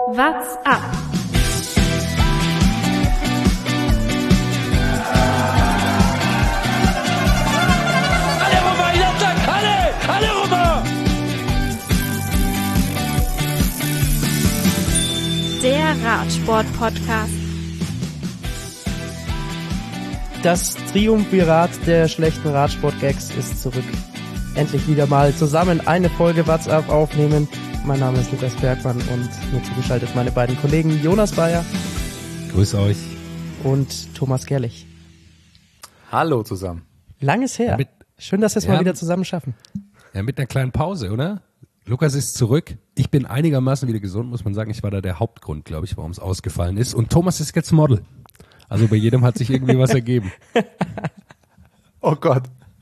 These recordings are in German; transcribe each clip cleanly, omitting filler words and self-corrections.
What's up? Alle rüber, Jattak, alle rüber! Der Radsport-Podcast. Das Triumvirat der schlechten Radsport-Gags ist zurück. Endlich wieder mal zusammen eine Folge What's Up aufnehmen. Mein Name ist Lukas Bergmann und mir zugeschaltet meine beiden Kollegen Jonas Bayer. Grüß euch. Und Thomas Gerlich. Hallo zusammen. Langes her. Schön, dass wir es mal wieder zusammen schaffen. Ja, mit einer kleinen Pause, oder? Lukas ist zurück. Ich bin einigermaßen wieder gesund, muss man sagen. Ich war da der Hauptgrund, glaube ich, warum es ausgefallen ist. Und Thomas ist jetzt Model. Also bei jedem hat sich irgendwie was ergeben. Oh Gott.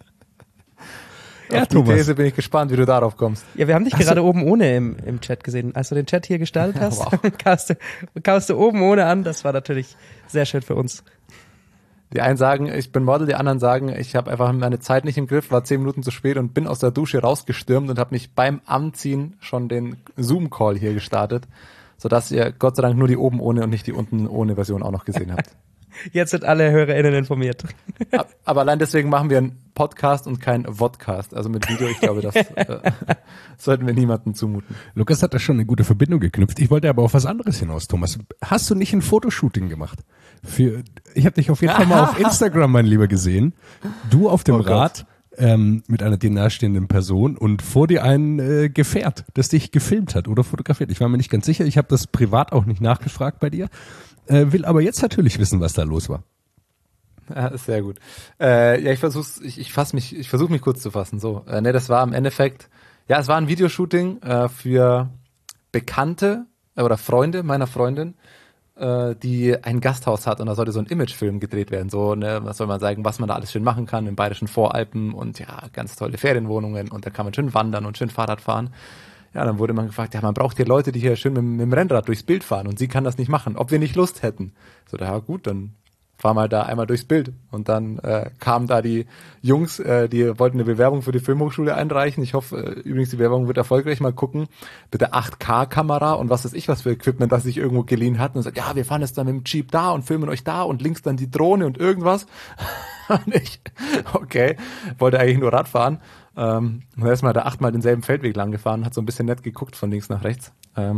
Ja, Auf die Thomas. These bin ich gespannt, wie du darauf kommst. Ja, wir haben dich gerade oben ohne im Chat gesehen. Als du den Chat hier gestaltet hast, Wow. kamst du oben ohne an. Das war natürlich sehr schön für uns. Die einen sagen, ich bin Model, die anderen sagen, ich habe einfach meine Zeit nicht im Griff, war 10 Minuten zu spät und bin aus der Dusche rausgestürmt und habe mich beim Anziehen schon den Zoom-Call hier gestartet, sodass ihr Gott sei Dank nur die oben ohne und nicht die unten ohne Version auch noch gesehen habt. Jetzt sind alle HörerInnen informiert. Aber allein deswegen machen wir einen Podcast und keinen Vodcast. Also mit Video, ich glaube, das sollten wir niemandem zumuten. Lukas hat da schon eine gute Verbindung geknüpft. Ich wollte aber auf was anderes hinaus, Thomas. Hast du nicht ein Fotoshooting gemacht? Ich habe dich auf jeden Fall mal auf Instagram, mein Lieber, gesehen. Du auf dem Rad mit einer dir nahestehenden Person und vor dir ein Gefährt, das dich gefilmt hat oder fotografiert. Ich war mir nicht ganz sicher. Ich habe das privat auch nicht nachgefragt bei dir. Will aber jetzt natürlich wissen, was da los war. Ja, ist sehr gut. Ja, ich versuche mich kurz zu fassen. So, das war im Endeffekt, ja, es war ein Videoshooting für Bekannte oder Freunde meiner Freundin, die ein Gasthaus hat und da sollte so ein Imagefilm gedreht werden. So, was soll man sagen, was man da alles schön machen kann im bayerischen Voralpen und ja, ganz tolle Ferienwohnungen und da kann man schön wandern und schön Fahrrad fahren. Ja, dann wurde man gefragt, ja, man braucht hier Leute, die hier schön mit dem Rennrad durchs Bild fahren und sie kann das nicht machen, ob wir nicht Lust hätten. So, ja gut, dann fahren wir da einmal durchs Bild. Und dann kamen da die Jungs, die wollten eine Bewerbung für die Filmhochschule einreichen. Ich hoffe, übrigens, die Bewerbung wird erfolgreich. Mal gucken, bitte 8K-Kamera und was weiß ich, was für Equipment, das sich irgendwo geliehen hat. Und sagt, ja, wir fahren jetzt dann mit dem Jeep da und filmen euch da und links dann die Drohne und irgendwas. Und ich, okay, wollte eigentlich nur Rad fahren. Und erstmal da 8-mal denselben Feldweg lang gefahren, hat so ein bisschen nett geguckt von links nach rechts.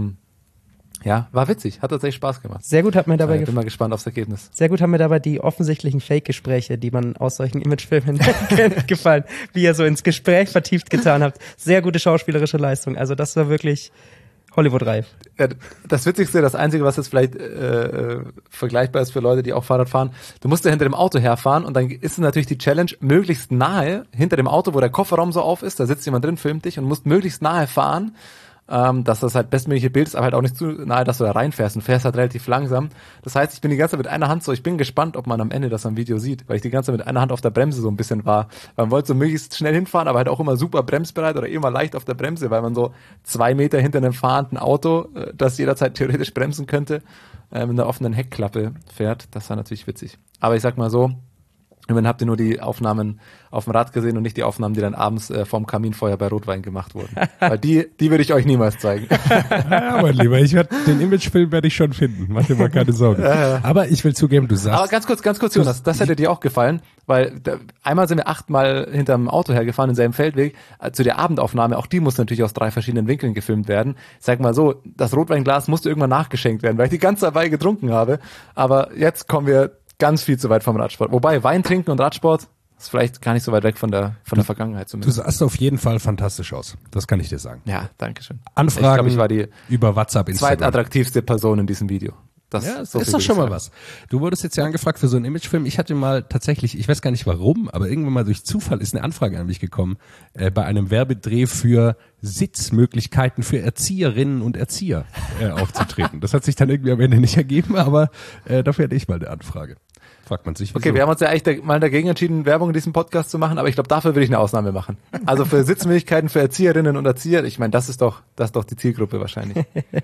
Ja, war witzig, hat tatsächlich Spaß gemacht. Sehr gut hat mir dabei bin mal gespannt aufs Ergebnis. Sehr gut haben mir dabei die offensichtlichen Fake-Gespräche, die man aus solchen Imagefilmen kennt, gefallen, wie ihr so ins Gespräch vertieft getan habt. Sehr gute schauspielerische Leistung. Also das war wirklich Hollywood-reif. Ja, das Witzigste, das Einzige, was jetzt vielleicht vergleichbar ist für Leute, die auch Fahrrad fahren, du musst ja hinter dem Auto herfahren und dann ist es natürlich die Challenge, möglichst nahe hinter dem Auto, wo der Kofferraum so auf ist, da sitzt jemand drin, filmt dich und musst möglichst nahe fahren, dass das halt bestmögliche Bild ist, aber halt auch nicht zu nahe, dass du da reinfährst und fährst halt relativ langsam. Das heißt, ich bin die ganze Zeit mit einer Hand so, ich bin gespannt, ob man am Ende das am Video sieht, weil ich die ganze Zeit mit einer Hand auf der Bremse so ein bisschen war. Man wollte so möglichst schnell hinfahren, aber halt auch immer super bremsbereit oder immer leicht auf der Bremse, weil man so 2 Meter hinter einem fahrenden Auto, das jederzeit theoretisch bremsen könnte, mit einer offenen Heckklappe fährt. Das war natürlich witzig. Aber ich sag mal so, immerhin habt ihr nur die Aufnahmen auf dem Rad gesehen und nicht die Aufnahmen, die dann abends vorm Kaminfeuer bei Rotwein gemacht wurden. Weil die würde ich euch niemals zeigen. Ja, mein Lieber, den Imagefilm werde ich schon finden. Mach dir mal keine Sorgen. Aber ich will zugeben, du sagst... Aber ganz kurz, Jonas, das hätte dir auch gefallen, weil einmal sind wir 8-mal hinterm Auto hergefahren, denselben Feldweg, zu der Abendaufnahme, auch die muss natürlich aus 3 verschiedenen Winkeln gefilmt werden. Ich sag mal so, das Rotweinglas musste irgendwann nachgeschenkt werden, weil ich die ganze Zeit dabei getrunken habe. Aber jetzt kommen wir ganz viel zu weit vom Radsport. Wobei Wein trinken und Radsport ist vielleicht gar nicht so weit weg von der Vergangenheit Du zumindest. sahst auf jeden Fall fantastisch aus. Das kann ich dir sagen. Ja, danke schön. Anfragen Ich glaube, ich war die über WhatsApp, Instagram. zweitattraktivste Person in diesem Video. Das Ja, so ist viel doch will schon ich mal sagen. was. Du wurdest jetzt ja angefragt für so einen Imagefilm. Ich hatte mal tatsächlich, ich weiß gar nicht warum, aber irgendwann mal durch Zufall ist eine Anfrage an mich gekommen, bei einem Werbedreh für Sitzmöglichkeiten für Erzieherinnen und Erzieher aufzutreten. Das hat sich dann irgendwie am Ende nicht ergeben, aber dafür hatte ich mal eine Anfrage. Fragt man sich, wieso. Okay, wir haben uns ja eigentlich mal dagegen entschieden, Werbung in diesem Podcast zu machen, aber ich glaube, dafür würde ich eine Ausnahme machen. Also für Sitzmöglichkeiten für Erzieherinnen und Erzieher, ich meine, das ist doch die Zielgruppe wahrscheinlich.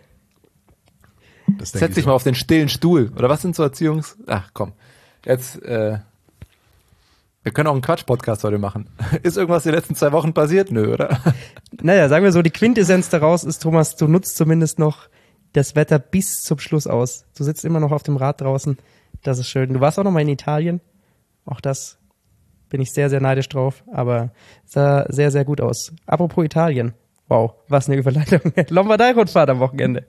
Das denke Setz dich mal auf den stillen Stuhl. Oder was sind so Ach komm, jetzt, wir können auch einen Quatsch-Podcast heute machen. Ist irgendwas die letzten 2 Wochen passiert? Nö, oder? Naja, sagen wir so, die Quintessenz daraus ist, Thomas, du nutzt zumindest noch das Wetter bis zum Schluss aus. Du sitzt immer noch auf dem Rad draußen. Das ist schön. Du warst auch noch mal in Italien. Auch das bin ich sehr, sehr neidisch drauf. Aber sah sehr, sehr gut aus. Apropos Italien. Wow, was eine Überleitung. Lombardei-Rundfahrt am Wochenende.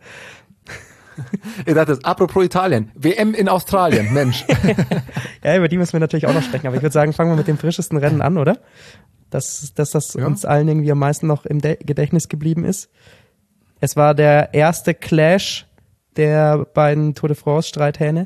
Ihr dachtet, apropos Italien, WM in Australien, Mensch. Ja, über die müssen wir natürlich auch noch sprechen. Aber ich würde sagen, fangen wir mit dem frischesten Rennen an, oder? Dass das uns allen irgendwie am meisten noch im Gedächtnis geblieben ist. Es war der erste Clash der beiden Tour de France-Streithähne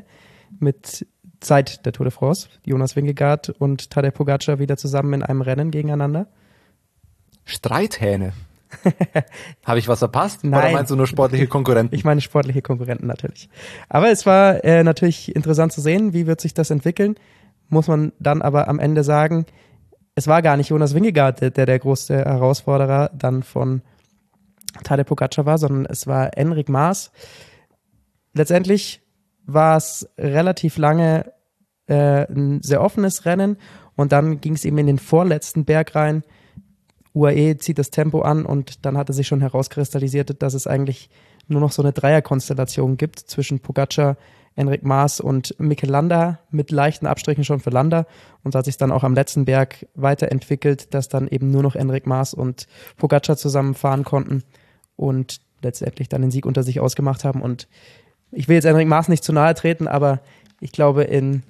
seit der Tour de France. Jonas Vingegaard und Tadej Pogačar wieder zusammen in einem Rennen gegeneinander. Streithähne? Habe ich was verpasst? Nein. Oder meinst du nur sportliche Konkurrenten? Ich meine sportliche Konkurrenten natürlich. Aber es war natürlich interessant zu sehen, wie wird sich das entwickeln. Muss man dann aber am Ende sagen, es war gar nicht Jonas Vingegaard, der große Herausforderer dann von Tadej Pogačar war, sondern es war Enric Mas. Letztendlich war es relativ lange ein sehr offenes Rennen und dann ging es eben in den vorletzten Berg rein. UAE zieht das Tempo an und dann hatte sich schon herauskristallisiert, dass es eigentlich nur noch so eine Dreierkonstellation gibt zwischen Pogačar, Enric Mas und Mikel Landa mit leichten Abstrichen schon für Landa. Und da hat sich dann auch am letzten Berg weiterentwickelt, dass dann eben nur noch Enric Mas und Pogačar zusammenfahren konnten und letztendlich dann den Sieg unter sich ausgemacht haben. Und ich will jetzt Enric Mas nicht zu nahe treten, aber ich glaube, in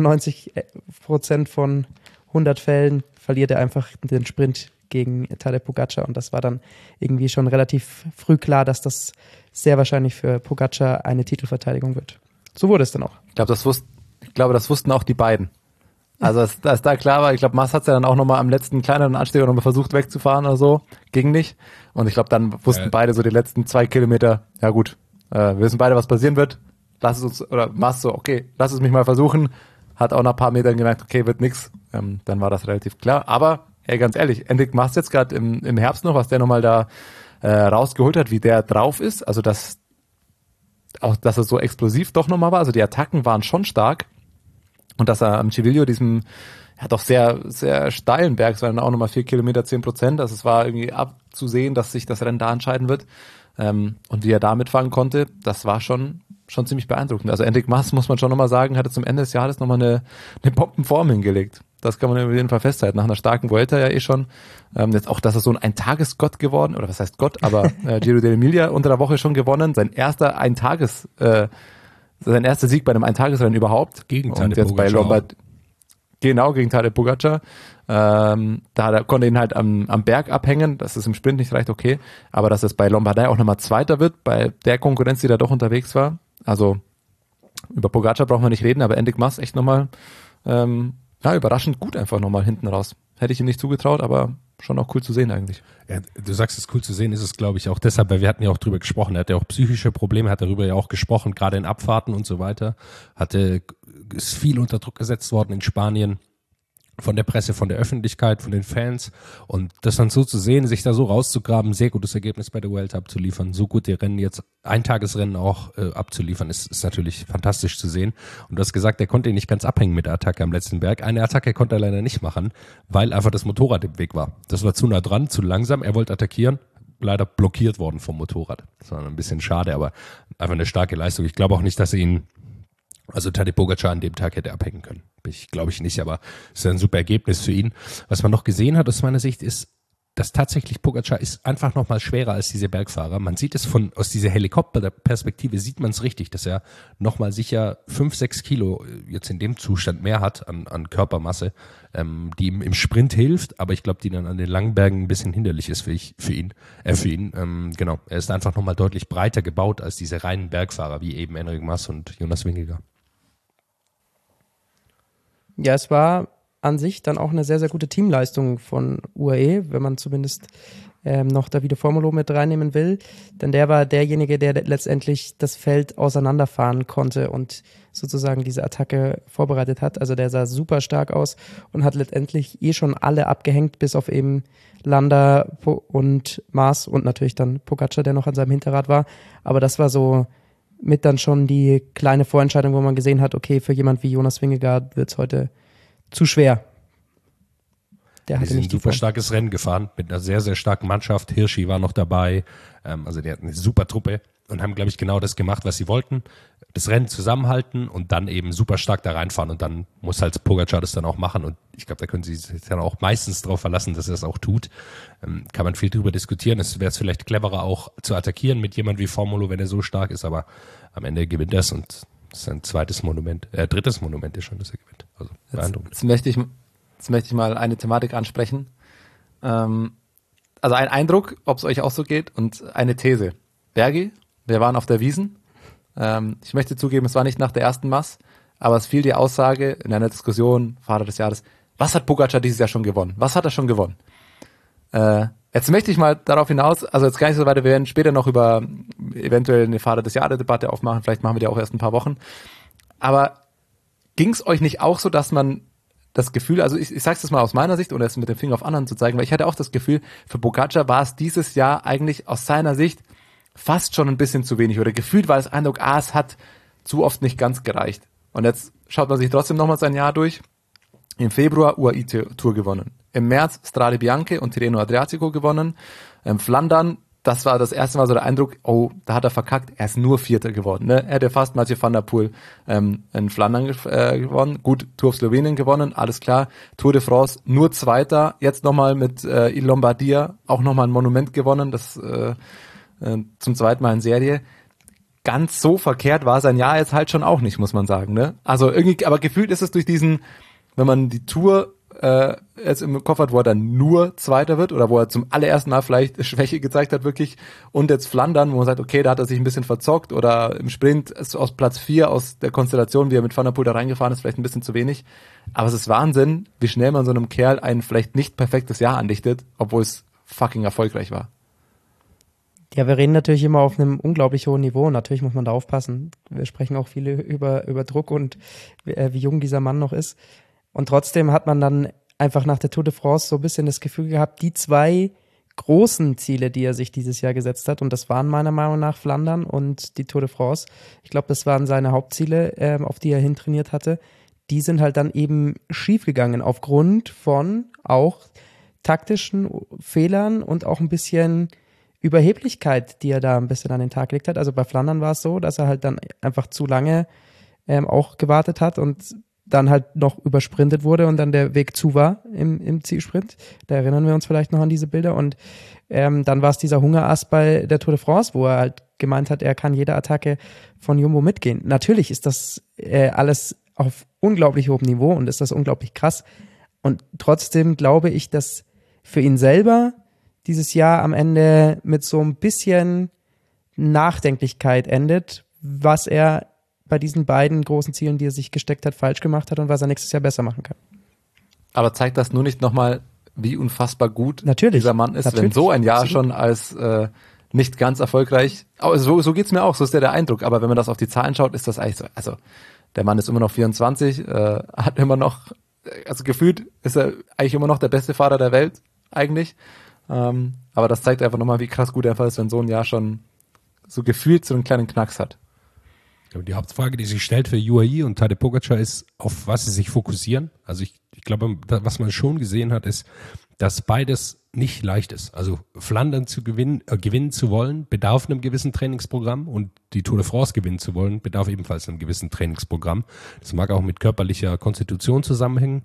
99% von 100 Fällen verliert er einfach den Sprint gegen Tadej Pogačar und das war dann irgendwie schon relativ früh klar, dass das sehr wahrscheinlich für Pogačar eine Titelverteidigung wird. So wurde es dann auch. Ich glaube, das wussten auch die beiden. Also als da klar war, ich glaube, Mas hat es ja dann auch nochmal am letzten kleineren Anstieg nochmal versucht wegzufahren oder so, ging nicht. Und ich glaube, dann wussten beide so die letzten 2 Kilometer, ja gut, wir wissen beide, was passieren wird. Lass es uns, oder Mas so, okay, lass es mich mal versuchen. Hat auch nach ein paar Metern gemerkt, okay, wird nix. Dann war das relativ klar. Aber ey, ganz ehrlich, Enric Mas jetzt gerade im Herbst noch, was der nochmal da rausgeholt hat, wie der drauf ist, also dass er so explosiv doch nochmal war, also die Attacken waren schon stark und dass er am Civiglio diesem doch sehr, sehr steilen Berg, es waren auch nochmal 4 Kilometer, 10%, also es war irgendwie abzusehen, dass sich das Rennen da entscheiden wird und wie er da mitfahren konnte, das war schon ziemlich beeindruckend. Also Enric Mas, muss man schon nochmal sagen, hatte zum Ende des Jahres nochmal eine Bombenform hingelegt. Das kann man auf jeden Fall festhalten. Nach einer starken Vuelta ja schon. Jetzt auch, dass er so ein Eintagesgott geworden, oder was heißt Gott, aber Giro d'Emilia unter der Woche schon gewonnen. Sein erster Sieg bei einem Eintagesrennen überhaupt. Gegen Tadej Pogačar. Bei Lombard. Genau, gegen Tadej Pogačar. Konnte ihn halt am Berg abhängen, dass es im Sprint nicht reicht, okay. Aber dass es bei Lombardei auch nochmal Zweiter wird, bei der Konkurrenz, die da doch unterwegs war. Also über Pogačar brauchen wir nicht reden, aber Enric Mas echt nochmal überraschend gut einfach nochmal hinten raus. Hätte ich ihm nicht zugetraut, aber schon auch cool zu sehen eigentlich. Ja, du sagst, es cool zu sehen ist es, glaube ich, auch deshalb, weil wir hatten ja auch drüber gesprochen. Er hatte auch psychische Probleme, hat darüber ja auch gesprochen, gerade in Abfahrten und so weiter. Ist viel unter Druck gesetzt worden in Spanien. Von der Presse, von der Öffentlichkeit, von den Fans und das dann so zu sehen, sich da so rauszugraben, sehr gutes Ergebnis bei der Vuelta abzuliefern, so gute Rennen jetzt, Eintagesrennen auch abzuliefern, ist natürlich fantastisch zu sehen. Und du hast gesagt, er konnte ihn nicht ganz abhängen mit der Attacke am letzten Berg. Eine Attacke konnte er leider nicht machen, weil einfach das Motorrad im Weg war. Das war zu nah dran, zu langsam, er wollte attackieren, leider blockiert worden vom Motorrad. Das war ein bisschen schade, aber einfach eine starke Leistung. Ich glaube auch nicht, dass er ihn Tadej Pogačar an dem Tag hätte abhängen können. Glaube ich nicht, aber es ist ein super Ergebnis für ihn. Was man noch gesehen hat aus meiner Sicht ist, dass tatsächlich Pogačar ist einfach nochmal schwerer als diese Bergfahrer. Man sieht es aus dieser Helikopterperspektive sieht man es richtig, dass er nochmal sicher 5-6 Kilo jetzt in dem Zustand mehr hat an Körpermasse, die ihm im Sprint hilft, aber ich glaube, die dann an den langen Bergen ein bisschen hinderlich ist für ihn. Genau, er ist einfach nochmal deutlich breiter gebaut als diese reinen Bergfahrer, wie eben Enric Mas und Jonas Vingegaard. Ja, es war an sich dann auch eine sehr, sehr gute Teamleistung von UAE, wenn man zumindest noch Davide Formolo mit reinnehmen will. Denn der war derjenige, der letztendlich das Feld auseinanderfahren konnte und sozusagen diese Attacke vorbereitet hat. Also der sah super stark aus und hat letztendlich schon alle abgehängt, bis auf eben Landa und Mas und natürlich dann Pogačar, der noch an seinem Hinterrad war. Aber das war so mit dann schon die kleine Vorentscheidung, wo man gesehen hat, okay, für jemand wie Jonas Vingegaard wird es heute zu schwer. Der hatte nicht ein super starkes Rennen gefahren mit einer sehr, sehr starken Mannschaft. Hirschi war noch dabei. Also der hat eine super Truppe. und haben, glaube ich, genau das gemacht, was sie wollten. Das Rennen zusammenhalten und dann eben super stark da reinfahren und dann muss halt Pogacar das dann auch machen und ich glaube, da können sie sich dann auch meistens darauf verlassen, dass er das auch tut. Kann man viel drüber diskutieren. Es wäre vielleicht cleverer auch zu attackieren mit jemand wie Formolo, wenn er so stark ist, aber am Ende gewinnt er es und das ist ein drittes Monument ist schon, dass er gewinnt. Also beeindruckend. Jetzt möchte ich mal eine Thematik ansprechen. Also ein Eindruck, ob es euch auch so geht und eine These. Bergi, wir waren auf der Wiesn. Ich möchte zugeben, es war nicht nach der ersten Mass, aber es fiel die Aussage in einer Diskussion, Fahrer des Jahres, was hat Pogacar dieses Jahr schon gewonnen? Was hat er schon gewonnen? Jetzt möchte ich mal darauf hinaus, also jetzt gar nicht so weiter, wir werden später noch über eventuell eine Fahrer des Jahres-Debatte aufmachen, vielleicht machen wir die auch erst ein paar Wochen. Aber ging es euch nicht auch so, dass man das Gefühl, also ich sage es jetzt mal aus meiner Sicht, ohne es mit dem Finger auf anderen zu zeigen, weil ich hatte auch das Gefühl, für Pogacar war es dieses Jahr eigentlich aus seiner Sicht fast schon ein bisschen zu wenig oder gefühlt war das Eindruck, es hat zu oft nicht ganz gereicht. Und jetzt schaut man sich trotzdem nochmal sein Jahr durch. Im Februar UAE-Tour gewonnen. Im März Strade Bianche und Tirreno Adriatico gewonnen. Flandern, das war das erste Mal so der Eindruck, da hat er verkackt, er ist nur Vierter geworden. Ne? Er hätte fast Mathieu van der Poel in Flandern gewonnen. Gut, Tour of Slowenien gewonnen, alles klar. Tour de France nur Zweiter. Jetzt nochmal mit Il Lombardia auch nochmal ein Monument gewonnen, das zum zweiten Mal in Serie. Ganz so verkehrt war sein Jahr jetzt halt schon auch nicht, muss man sagen. Ne? Also irgendwie, aber gefühlt ist es durch diesen, wenn man die Tour jetzt im Kopf hat, wo er dann nur Zweiter wird oder wo er zum allerersten Mal vielleicht Schwäche gezeigt hat wirklich und jetzt Flandern, wo man sagt, okay, da hat er sich ein bisschen verzockt oder im Sprint ist aus Platz 4 aus der Konstellation, wie er mit Van der Poel da reingefahren ist, vielleicht ein bisschen zu wenig. Aber es ist Wahnsinn, wie schnell man so einem Kerl ein vielleicht nicht perfektes Jahr andichtet, obwohl es fucking erfolgreich war. Ja, wir reden natürlich immer auf einem unglaublich hohen Niveau. Natürlich muss man da aufpassen. Wir sprechen auch viele über Druck und wie jung dieser Mann noch ist. Und trotzdem hat man dann einfach nach der Tour de France so ein bisschen das Gefühl gehabt, die zwei großen Ziele, die er sich dieses Jahr gesetzt hat, und das waren meiner Meinung nach Flandern und die Tour de France. Ich glaube, das waren seine Hauptziele, auf die er hintrainiert hatte. Die sind halt dann eben schiefgegangen aufgrund von auch taktischen Fehlern und auch ein bisschen Überheblichkeit, die er da ein bisschen an den Tag gelegt hat. Also bei Flandern war es so, dass er halt dann einfach zu lange auch gewartet hat und dann halt noch übersprintet wurde und dann der Weg zu war im Zielsprint. Da erinnern wir uns vielleicht noch an diese Bilder. Und dann war es dieser Hungerass bei der Tour de France, wo er halt gemeint hat, er kann jede Attacke von Jumbo mitgehen. Natürlich ist das alles auf unglaublich hohem Niveau und ist das unglaublich krass. Und trotzdem glaube ich, dass für ihn selber dieses Jahr am Ende mit so ein bisschen Nachdenklichkeit endet, was er bei diesen beiden großen Zielen, die er sich gesteckt hat, falsch gemacht hat und was er nächstes Jahr besser machen kann. Aber zeigt das nur nicht nochmal, wie unfassbar gut dieser Mann ist, Natürlich. wenn so ein Jahr Absolut. schon als nicht ganz erfolgreich, so geht's mir auch, so ist der Eindruck, aber wenn man das auf die Zahlen schaut, ist das eigentlich so, also der Mann ist immer noch 24, hat immer noch, also gefühlt ist er eigentlich immer noch der beste Fahrer der Welt, eigentlich. Aber das zeigt einfach nochmal, wie krass gut er einfach ist, wenn so ein Jahr schon so gefühlt so einen kleinen Knacks hat. Die Hauptfrage, die sich stellt für UAE und Tadej Pogacar ist, auf was sie sich fokussieren. Also ich glaube, was man schon gesehen hat, ist, dass beides nicht leicht ist. Also Flandern zu gewinnen zu wollen, bedarf einem gewissen Trainingsprogramm und die Tour de France gewinnen zu wollen, bedarf ebenfalls einem gewissen Trainingsprogramm. Das mag auch mit körperlicher Konstitution zusammenhängen,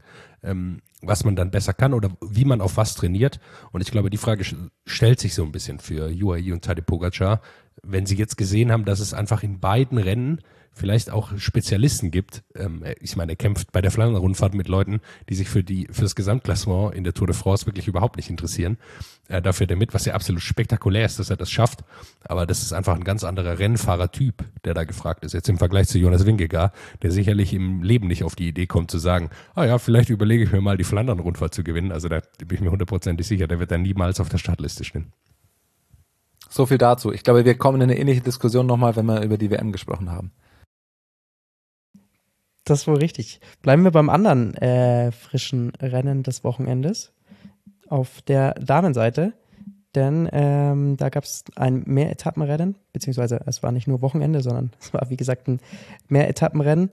was man dann besser kann oder wie man auf was trainiert. Und ich glaube, die Frage stellt sich so ein bisschen für UAE und Tadej Pogacar, wenn sie jetzt gesehen haben, dass es einfach in beiden Rennen vielleicht auch Spezialisten gibt. Ich meine, er kämpft bei der Flandern-Rundfahrt mit Leuten, die sich für das Gesamtklassement in der Tour de France wirklich überhaupt nicht interessieren. Da fährt er mit, was ja absolut spektakulär ist, dass er das schafft. Aber das ist einfach ein ganz anderer Rennfahrertyp, der da gefragt ist. Jetzt im Vergleich zu Jonas Vingegaard, der sicherlich im Leben nicht auf die Idee kommt zu sagen, vielleicht überlege ich mir mal, die Flandern-Rundfahrt zu gewinnen. Also da bin ich mir 100% sicher, der wird dann niemals auf der Startliste stehen. So viel dazu. Ich glaube, wir kommen in eine ähnliche Diskussion nochmal, wenn wir über die WM gesprochen haben. Das ist wohl richtig. Bleiben wir beim anderen frischen Rennen des Wochenendes auf der Damenseite, denn da gab es ein Mehretappenrennen, beziehungsweise es war nicht nur Wochenende, sondern es war, wie gesagt, ein Mehretappenrennen.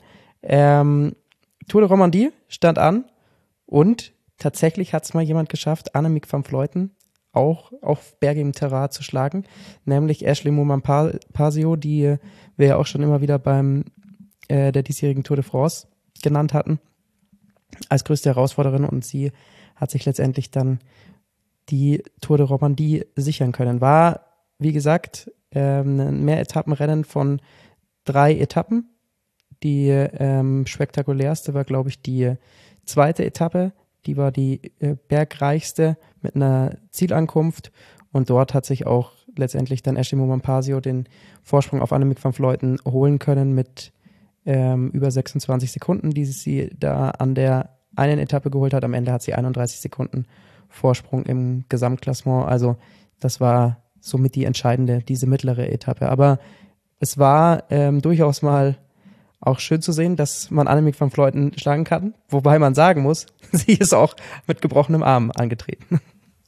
Tour de Romandie stand an und tatsächlich hat es mal jemand geschafft, Annemiek van Vleuten auch auf bergigem Terrain zu schlagen, nämlich Ashleigh Moolman-Pasio, die wir ja auch schon immer wieder beim der diesjährigen Tour de France genannt hatten, als größte Herausforderin, und sie hat sich letztendlich dann die Tour de Romandie sichern können. War, wie gesagt, ein Mehretappenrennen von 3 Etappen. Die spektakulärste war, glaube ich, die zweite Etappe. Die war die bergreichste mit einer Zielankunft, und dort hat sich auch letztendlich dann Ashleigh Moolman-Pasio den Vorsprung auf Annemiek van Vleuten holen können mit über 26 Sekunden, die sie da an der einen Etappe geholt hat. Am Ende hat sie 31 Sekunden Vorsprung im Gesamtklassement. Also das war somit die entscheidende, diese mittlere Etappe. Aber es war durchaus mal auch schön zu sehen, dass man Annemiek van Vleuten schlagen kann. Wobei man sagen muss, sie ist auch mit gebrochenem Arm angetreten.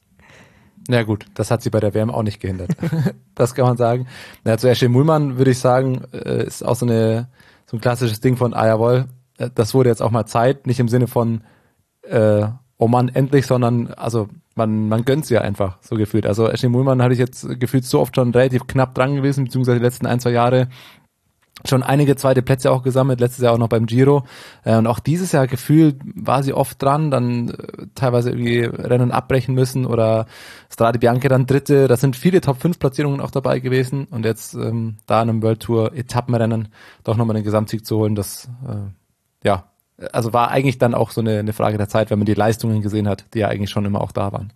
Ja gut, das hat sie bei der WM auch nicht gehindert. Das kann man sagen. Na, zu Ashleigh Moolman würde ich sagen, ist auch so ein klassisches Ding von, jawohl, das wurde jetzt auch mal Zeit, nicht im Sinne von, oh Mann, endlich, sondern also man gönnt sie ja einfach, so gefühlt. Also Ashleigh Moolman hatte ich jetzt gefühlt so oft schon relativ knapp dran gewesen, beziehungsweise die letzten 1-2 Jahre schon einige zweite Plätze auch gesammelt, letztes Jahr auch noch beim Giro. Und auch dieses Jahr gefühlt war sie oft dran, dann teilweise irgendwie Rennen abbrechen müssen oder Strade Bianche dann dritte. Da sind viele Top-5-Platzierungen auch dabei gewesen. Und jetzt da in einem World Tour Etappenrennen doch nochmal den Gesamtsieg zu holen, das also war eigentlich dann auch so eine Frage der Zeit, wenn man die Leistungen gesehen hat, die ja eigentlich schon immer auch da waren.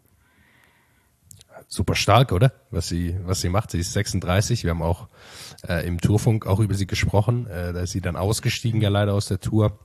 Super stark, oder? Was sie macht. Sie ist 36. Wir haben auch im Tourfunk auch über sie gesprochen. Da ist sie dann ausgestiegen, ja leider aus der Tour.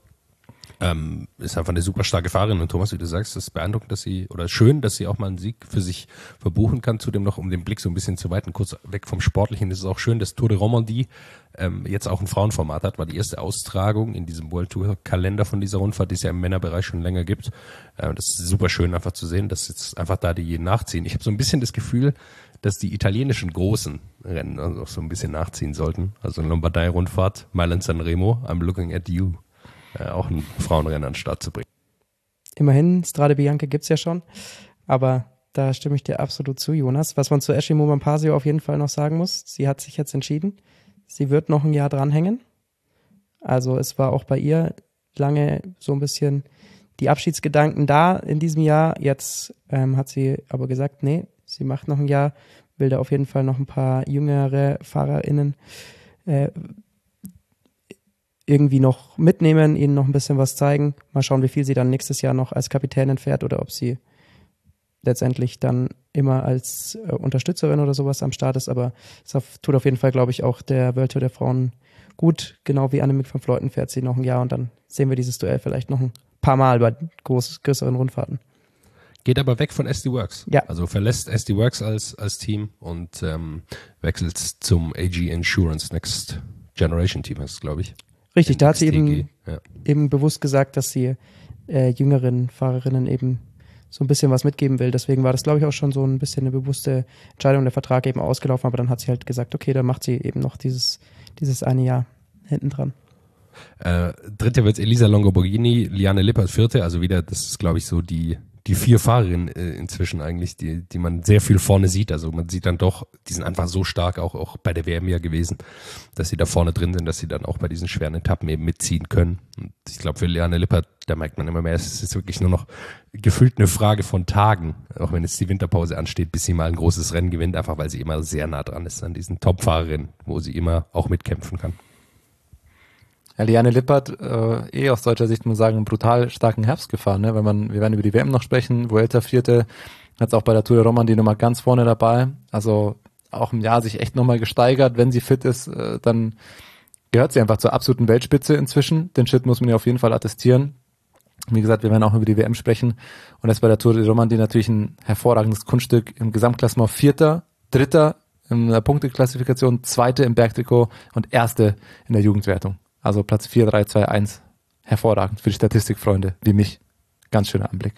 Ist einfach eine super starke Fahrerin. Und Thomas, wie du sagst, das ist beeindruckend, schön, dass sie auch mal einen Sieg für sich verbuchen kann. Zudem noch, um den Blick so ein bisschen zu weiten, kurz weg vom Sportlichen, ist es auch schön, dass Tour de Romandie jetzt auch ein Frauenformat hat. War die erste Austragung in diesem World Tour Kalender von dieser Rundfahrt, die es ja im Männerbereich schon länger gibt. Das ist super schön einfach zu sehen, dass jetzt einfach da die nachziehen. Ich habe so ein bisschen das Gefühl, dass die italienischen großen Rennen also auch so ein bisschen nachziehen sollten. Also Lombardei-Rundfahrt, Mailand-San Remo, I'm looking at you. Auch ein Frauenrennen an den Start zu bringen. Immerhin, Strade Bianche gibt's ja schon, aber da stimme ich dir absolut zu, Jonas. Was man zu Ashleigh Moolman-Pasio auf jeden Fall noch sagen muss, sie hat sich jetzt entschieden, sie wird noch ein Jahr dranhängen. Also es war auch bei ihr lange so ein bisschen die Abschiedsgedanken da in diesem Jahr. Jetzt hat sie aber gesagt, nee, sie macht noch ein Jahr, will da auf jeden Fall noch ein paar jüngere FahrerInnen irgendwie noch mitnehmen, ihnen noch ein bisschen was zeigen. Mal schauen, wie viel sie dann nächstes Jahr noch als Kapitänin fährt oder ob sie letztendlich dann immer als Unterstützerin oder sowas am Start ist. Aber es tut auf jeden Fall, glaube ich, auch der World Tour der Frauen gut. Genau wie Annemiek van Vleuten fährt sie noch ein Jahr und dann sehen wir dieses Duell vielleicht noch ein paar Mal bei größeren Rundfahrten. Geht aber weg von SD Works. Ja. Also verlässt SD Works als Team und wechselt zum AG Insurance Next Generation Team, ist es, glaube ich. Richtig, da hat sie XTG, eben bewusst gesagt, dass sie jüngeren Fahrerinnen eben so ein bisschen was mitgeben will. Deswegen war das, glaube ich, auch schon so ein bisschen eine bewusste Entscheidung, der Vertrag eben ausgelaufen, aber dann hat sie halt gesagt, okay, dann macht sie eben noch dieses eine Jahr hinten dran. Dritte wird Elisa Longo-Borghini, Liane Lippert vierte, also wieder, das ist, glaube ich, so die 4 Fahrerinnen inzwischen eigentlich, die man sehr viel vorne sieht. Also man sieht dann doch, die sind einfach so stark, auch bei der WM ja gewesen, dass sie da vorne drin sind, dass sie dann auch bei diesen schweren Etappen eben mitziehen können. Und ich glaube, für Liane Lippert, da merkt man immer mehr, es ist wirklich nur noch gefühlt eine Frage von Tagen, auch wenn jetzt die Winterpause ansteht, bis sie mal ein großes Rennen gewinnt, einfach weil sie immer sehr nah dran ist an diesen Top-Fahrerinnen, wo sie immer auch mitkämpfen kann. Ja, Liane Lippert, aus deutscher Sicht muss man sagen, einen brutal starken Herbst gefahren, ne? Wir werden über die WM noch sprechen, Vuelta vierte, hat es auch bei der Tour de Romandie nochmal ganz vorne dabei, also auch im Jahr sich echt nochmal gesteigert, wenn sie fit ist, dann gehört sie einfach zur absoluten Weltspitze inzwischen, den Shit muss man ja auf jeden Fall attestieren. Wie gesagt, wir werden auch über die WM sprechen und das bei der Tour de Romandie natürlich ein hervorragendes Kunststück im Gesamtklassement, Vierter, Dritter in der Punkteklassifikation, Zweite im Bergtrikot und Erste in der Jugendwertung. Also Platz 4, 3, 2, 1. Hervorragend für die Statistikfreunde wie mich. Ganz schöner Anblick.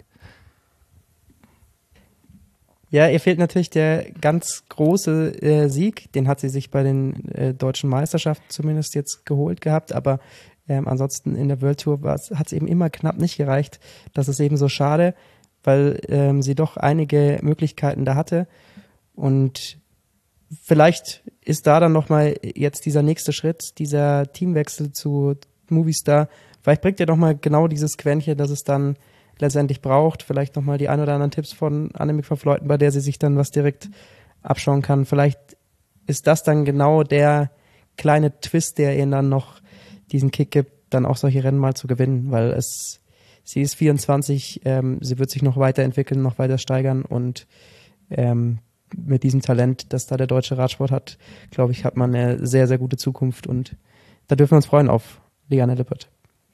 Ja, ihr fehlt natürlich der ganz große Sieg. Den hat sie sich bei den deutschen Meisterschaften zumindest jetzt geholt gehabt. Aber ansonsten in der World Tour hat es eben immer knapp nicht gereicht. Das ist eben so schade. weil sie doch einige Möglichkeiten da hatte. Und vielleicht ist da dann nochmal jetzt dieser nächste Schritt, dieser Teamwechsel zu Movistar. Vielleicht bringt ihr nochmal genau dieses Quäntchen, das es dann letztendlich braucht. Vielleicht nochmal die ein oder anderen Tipps von Annemiek van Vleuten, bei der sie sich dann was direkt abschauen kann. Vielleicht ist das dann genau der kleine Twist, der ihnen dann noch diesen Kick gibt, dann auch solche Rennen mal zu gewinnen, weil sie ist 24, sie wird sich noch weiterentwickeln, noch weiter steigern und mit diesem Talent, das da der deutsche Radsport hat, glaube ich, hat man eine sehr, sehr gute Zukunft und da dürfen wir uns freuen auf Liane Lippert.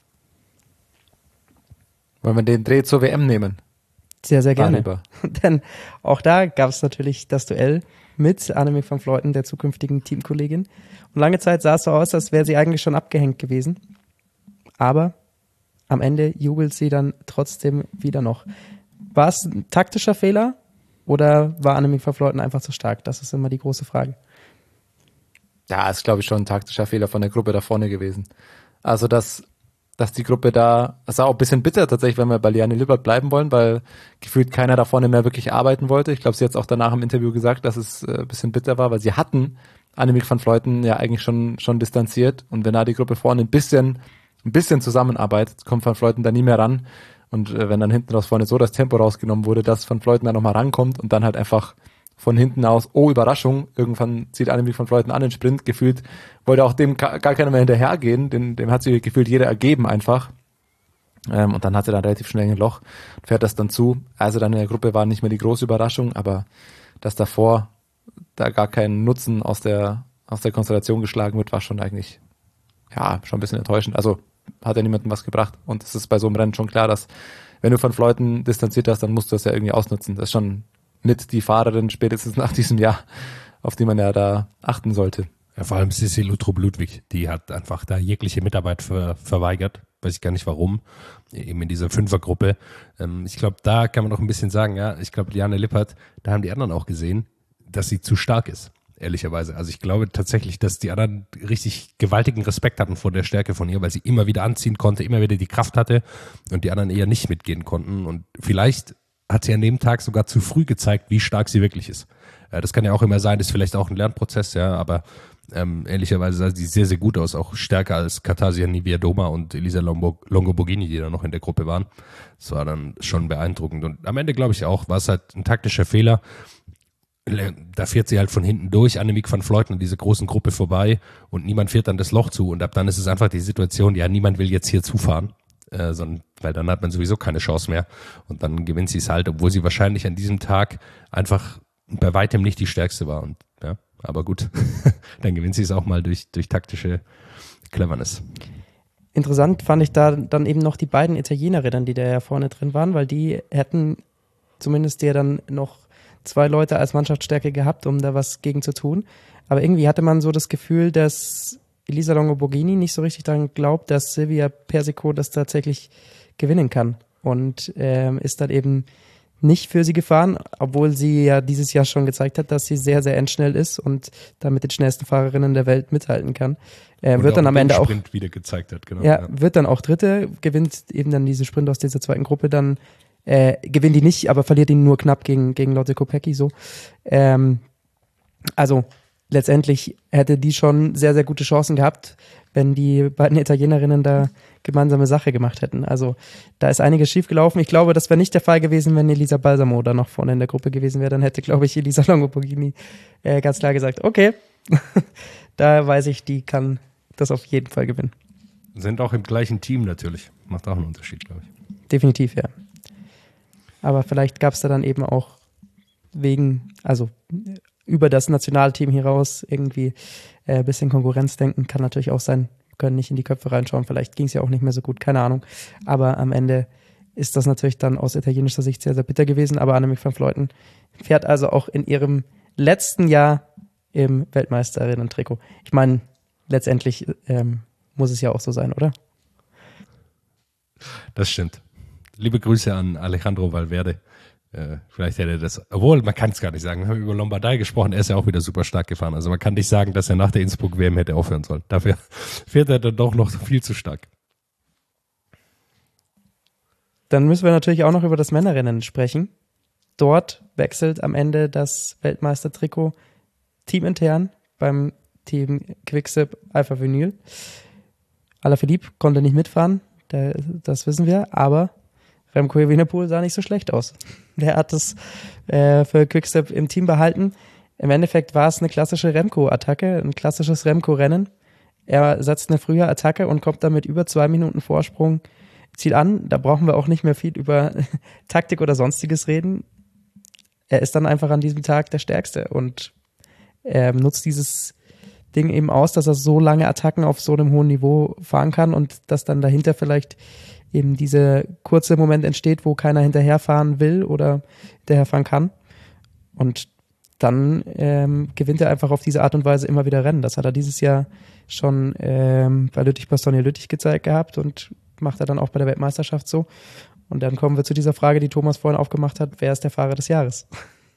Wollen wir den Dreh zur WM nehmen? Sehr, sehr gerne. Denn auch da gab es natürlich das Duell mit Annemiek van Vleuten, der zukünftigen Teamkollegin. Und lange Zeit sah es so aus, als wäre sie eigentlich schon abgehängt gewesen. Aber am Ende jubelt sie dann trotzdem wieder noch. War es ein taktischer Fehler oder war Annemiek van Vleuten einfach zu stark? Das ist immer die große Frage. Ja, ist glaube ich schon ein taktischer Fehler von der Gruppe da vorne gewesen. Also dass die Gruppe da, das war auch ein bisschen bitter tatsächlich, wenn wir bei Liane Lippert bleiben wollen, weil gefühlt keiner da vorne mehr wirklich arbeiten wollte. Ich glaube, sie hat es auch danach im Interview gesagt, dass es ein bisschen bitter war, weil sie hatten Annemiek van Vleuten ja eigentlich schon distanziert und wenn da die Gruppe vorne ein bisschen zusammenarbeitet, kommt van Vleuten da nie mehr ran und wenn dann hinten raus vorne so das Tempo rausgenommen wurde, dass van Vleuten da nochmal rankommt und dann halt einfach von hinten aus, oh Überraschung, irgendwann zieht Annemiek van Vleuten an den Sprint, gefühlt wollte auch dem gar keiner mehr hinterhergehen, dem hat sie gefühlt jeder ergeben einfach und dann hat sie dann relativ schnell ein Loch, fährt das dann zu, also dann in der Gruppe war nicht mehr die große Überraschung, aber dass davor da gar kein Nutzen aus der Konstellation geschlagen wird, war schon eigentlich, ja, schon ein bisschen enttäuschend, also hat ja niemandem was gebracht und es ist bei so einem Rennen schon klar, dass wenn du van Vleuten distanziert hast, dann musst du das ja irgendwie ausnutzen, das ist schon mit die Fahrerin spätestens nach diesem Jahr, auf die man ja da achten sollte. Ja, vor allem Sissi Luttrup-Ludwig, die hat einfach da jegliche Mitarbeit verweigert. Weiß ich gar nicht warum, eben in dieser Fünfergruppe. Ich glaube, da kann man noch ein bisschen sagen, ja, ich glaube, Liane Lippert, da haben die anderen auch gesehen, dass sie zu stark ist, ehrlicherweise. Also ich glaube tatsächlich, dass die anderen richtig gewaltigen Respekt hatten vor der Stärke von ihr, weil sie immer wieder anziehen konnte, immer wieder die Kraft hatte und die anderen eher nicht mitgehen konnten und vielleicht hat sie an dem Tag sogar zu früh gezeigt, wie stark sie wirklich ist. Das kann ja auch immer sein, ist vielleicht auch ein Lernprozess, ja, aber ehrlicherweise sah sie sehr, sehr gut aus, auch stärker als Katarzyna Niewiadoma und Elisa Longoborghini, die da noch in der Gruppe waren. Das war dann schon beeindruckend und am Ende, glaube ich auch, war es halt ein taktischer Fehler. Da fährt sie halt von hinten durch, Annemiek van Vleuten an diese großen Gruppe vorbei und niemand fährt dann das Loch zu und ab dann ist es einfach die Situation, ja, niemand will jetzt hier zufahren. Weil dann hat man sowieso keine Chance mehr und dann gewinnt sie es halt, obwohl sie wahrscheinlich an diesem Tag einfach bei weitem nicht die stärkste war und ja, aber gut, dann gewinnt sie es auch mal durch taktische Cleverness. Interessant fand ich da dann eben noch die beiden Italienerinnen, die da ja vorne drin waren, weil die hätten zumindest ja dann noch 2 Leute als Mannschaftsstärke gehabt, um da was gegen zu tun, aber irgendwie hatte man so das Gefühl, dass Elisa Longoborghini nicht so richtig daran glaubt, dass Silvia Persico das tatsächlich gewinnen kann und ist dann eben nicht für sie gefahren, obwohl sie ja dieses Jahr schon gezeigt hat, dass sie sehr, sehr endschnell ist und da mit den schnellsten Fahrerinnen der Welt mithalten kann. Wird dann am Ende auch Sprint wieder gezeigt hat, genau. Ja, wird dann auch Dritte, gewinnt eben dann diese Sprint aus dieser zweiten Gruppe, dann gewinnt die nicht, aber verliert ihn nur knapp gegen Lotte Kopecky so. Also letztendlich hätte die schon sehr, sehr gute Chancen gehabt, wenn die beiden Italienerinnen da gemeinsame Sache gemacht hätten. Also da ist einiges schiefgelaufen. Ich glaube, das wäre nicht der Fall gewesen, wenn Elisa Balsamo da noch vorne in der Gruppe gewesen wäre. Dann hätte, glaube ich, Elisa Longoborghini ganz klar gesagt, okay, da weiß ich, die kann das auf jeden Fall gewinnen. Sind auch im gleichen Team natürlich. Macht auch einen Unterschied, glaube ich. Definitiv, ja. Aber vielleicht gab es da dann eben auch über das Nationalteam hinaus irgendwie ein bisschen Konkurrenzdenken, kann natürlich auch sein, können nicht in die Köpfe reinschauen, vielleicht ging es ja auch nicht mehr so gut, keine Ahnung, aber am Ende ist das natürlich dann aus italienischer Sicht sehr, sehr bitter gewesen, aber Annemiek van Vleuten fährt also auch in ihrem letzten Jahr im Weltmeisterinnen-Trikot. Ich meine, letztendlich muss es ja auch so sein, oder? Das stimmt. Liebe Grüße an Alejandro Valverde. Vielleicht hätte er das, obwohl man kann es gar nicht sagen, wir haben über Lombardei gesprochen, er ist ja auch wieder super stark gefahren, also man kann nicht sagen, dass er nach der Innsbruck-WM hätte aufhören sollen. Dafür fährt er dann doch noch viel zu stark. Dann müssen wir natürlich auch noch über das Männerrennen sprechen. Dort wechselt am Ende das Weltmeistertrikot teamintern beim Team Quickstep Alpha Vinyl. Alaphilippe konnte nicht mitfahren, das wissen wir, aber Remco Evenepoel sah nicht so schlecht aus. Der hat es für Quickstep im Team behalten. Im Endeffekt war es eine klassische Remco-Attacke, ein klassisches Remco-Rennen. Er setzt eine frühe Attacke und kommt dann mit über 2 Minuten Vorsprung Ziel an. Da brauchen wir auch nicht mehr viel über Taktik oder Sonstiges reden. Er ist dann einfach an diesem Tag der Stärkste und er nutzt dieses Ding eben aus, dass er so lange Attacken auf so einem hohen Niveau fahren kann und dass dann dahinter vielleicht eben dieser kurze Moment entsteht, wo keiner hinterherfahren will oder hinterherfahren kann. Und dann gewinnt er einfach auf diese Art und Weise immer wieder Rennen. Das hat er dieses Jahr schon bei Lüttich-Bastogne-Lüttich gezeigt gehabt und macht er dann auch bei der Weltmeisterschaft so. Und dann kommen wir zu dieser Frage, die Thomas vorhin aufgemacht hat, wer ist der Fahrer des Jahres?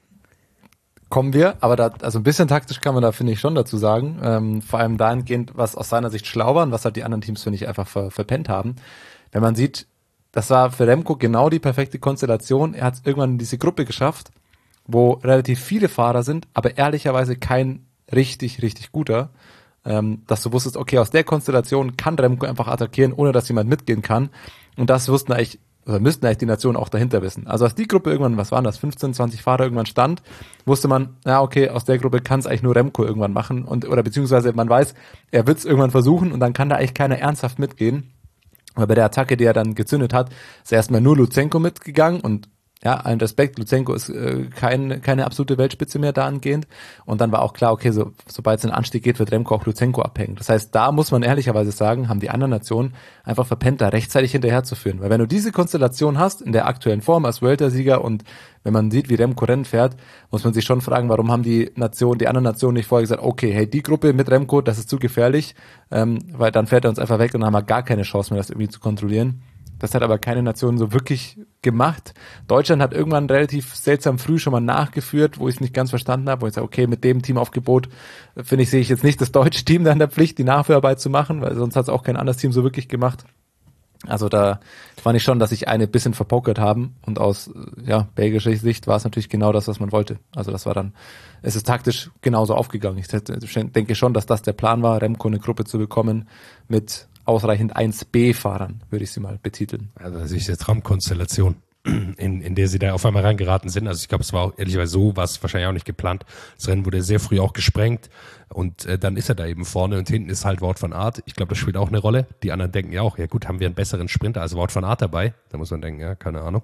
Kommen wir, aber da, also ein bisschen taktisch kann man da, finde ich, schon dazu sagen. Vor allem dahingehend, was aus seiner Sicht schlau war und was halt die anderen Teams, finde ich, einfach verpennt haben. Wenn man sieht, das war für Remco genau die perfekte Konstellation. Er hat es irgendwann in diese Gruppe geschafft, wo relativ viele Fahrer sind, aber ehrlicherweise kein richtig, richtig guter. Dass du wusstest, okay, aus der Konstellation kann Remco einfach attackieren, ohne dass jemand mitgehen kann. Und das müssten eigentlich die Nationen auch dahinter wissen. Also als die Gruppe irgendwann, was waren das, 15, 20 Fahrer irgendwann stand, wusste man, ja okay, aus der Gruppe kann es eigentlich nur Remco irgendwann machen oder beziehungsweise man weiß, er wird es irgendwann versuchen und dann kann da eigentlich keiner ernsthaft mitgehen. Aber bei der Attacke, die er dann gezündet hat, ist erstmal nur Lutsenko mitgegangen und ja, allen Respekt, Lutsenko ist keine absolute Weltspitze mehr dahingehend. Und dann war auch klar, okay, sobald es in den Anstieg geht, wird Remco auch Lutsenko abhängen. Das heißt, da muss man ehrlicherweise sagen, haben die anderen Nationen einfach verpennt, da rechtzeitig hinterherzuführen. Weil wenn du diese Konstellation hast, in der aktuellen Form als Vuelta-Sieger und wenn man sieht, wie Remco Rennen fährt, muss man sich schon fragen, warum haben die anderen Nationen nicht vorher gesagt, okay, hey, die Gruppe mit Remco, das ist zu gefährlich, weil dann fährt er uns einfach weg und dann haben wir gar keine Chance mehr, das irgendwie zu kontrollieren. Das hat aber keine Nation so wirklich gemacht. Deutschland hat irgendwann relativ seltsam früh schon mal nachgeführt, wo ich es nicht ganz verstanden habe, wo ich sage, okay, mit dem Teamaufgebot, sehe ich jetzt nicht das deutsche Team da in der Pflicht, die Nachführarbeit zu machen, weil sonst hat es auch kein anderes Team so wirklich gemacht. Also da fand ich schon, dass sich eine bisschen verpokert haben und aus belgischer Sicht war es natürlich genau das, was man wollte. Also das war dann, es ist taktisch genauso aufgegangen. Ich denke schon, dass das der Plan war, Remco eine Gruppe zu bekommen mit ausreichend 1B-Fahrern, würde ich sie mal betiteln. Also das ist eine Traumkonstellation, in der sie da auf einmal reingeraten sind. Also ich glaube, es war auch ehrlicherweise so, war es wahrscheinlich auch nicht geplant. Das Rennen wurde sehr früh auch gesprengt und dann ist er da eben vorne und hinten ist halt Wout van Aert. Ich glaube, das spielt auch eine Rolle. Die anderen denken ja auch, ja gut, haben wir einen besseren Sprinter als Wout van Aert dabei? Da muss man denken, ja, keine Ahnung.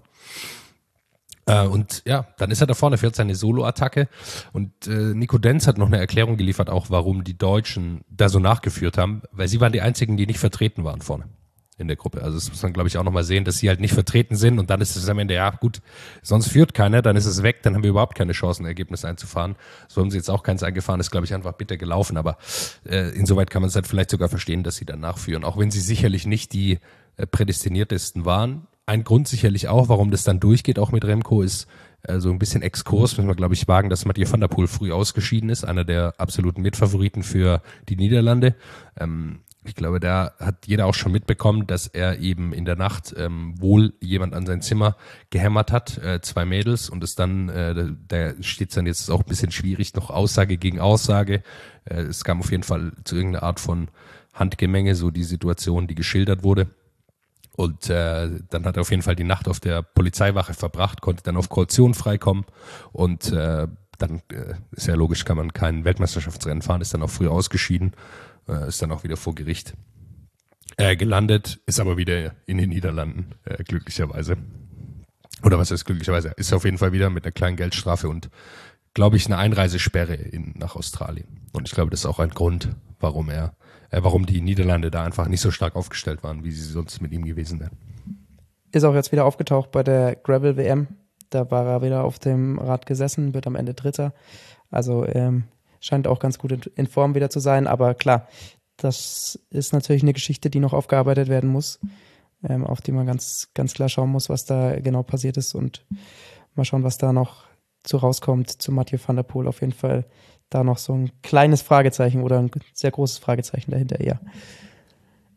Und ja, dann ist er da vorne, fährt seine Solo-Attacke und Nico Denz hat noch eine Erklärung geliefert, auch warum die Deutschen da so nachgeführt haben, weil sie waren die einzigen, die nicht vertreten waren vorne in der Gruppe. Also das muss man, glaube ich, auch nochmal sehen, dass sie halt nicht vertreten sind und dann ist es am Ende, ja gut, sonst führt keiner, dann ist es weg, dann haben wir überhaupt keine Chance, ein Ergebnis einzufahren. So haben sie jetzt auch keins eingefahren, ist, glaube ich, einfach bitter gelaufen, aber insoweit kann man es halt vielleicht sogar verstehen, dass sie dann nachführen, auch wenn sie sicherlich nicht die prädestiniertesten waren. Ein Grund sicherlich auch, warum das dann durchgeht, auch mit Remco, ist so ein bisschen Exkurs, müssen wir, glaube ich, wagen, dass Mathieu van der Poel früh ausgeschieden ist, einer der absoluten Mitfavoriten für die Niederlande. Ich glaube, da hat jeder auch schon mitbekommen, dass er eben in der Nacht wohl jemand an sein Zimmer gehämmert hat, 2 Mädels, und es dann, da steht es dann jetzt auch ein bisschen schwierig, noch Aussage gegen Aussage. Es kam auf jeden Fall zu irgendeiner Art von Handgemenge, so die Situation, die geschildert wurde. Und dann hat er auf jeden Fall die Nacht auf der Polizeiwache verbracht, konnte dann auf Kaution freikommen und dann ist ja logisch, kann man kein Weltmeisterschaftsrennen fahren, ist dann auch früh ausgeschieden, ist dann auch wieder vor Gericht gelandet, ist aber wieder in den Niederlanden, glücklicherweise. Oder was heißt glücklicherweise? Ist auf jeden Fall wieder mit einer kleinen Geldstrafe und, glaube ich, eine Einreisesperre nach Australien. Und ich glaube, das ist auch ein Grund, warum die Niederlande da einfach nicht so stark aufgestellt waren, wie sie sonst mit ihm gewesen wären. Ist auch jetzt wieder aufgetaucht bei der Gravel-WM. Da war er wieder auf dem Rad gesessen, wird am Ende Dritter. Also scheint auch ganz gut in Form wieder zu sein. Aber klar, das ist natürlich eine Geschichte, die noch aufgearbeitet werden muss, auf die man ganz, ganz klar schauen muss, was da genau passiert ist. Und mal schauen, was da noch zu rauskommt zu Mathieu van der Poel. Auf jeden Fall da noch so ein kleines Fragezeichen oder ein sehr großes Fragezeichen dahinter eher.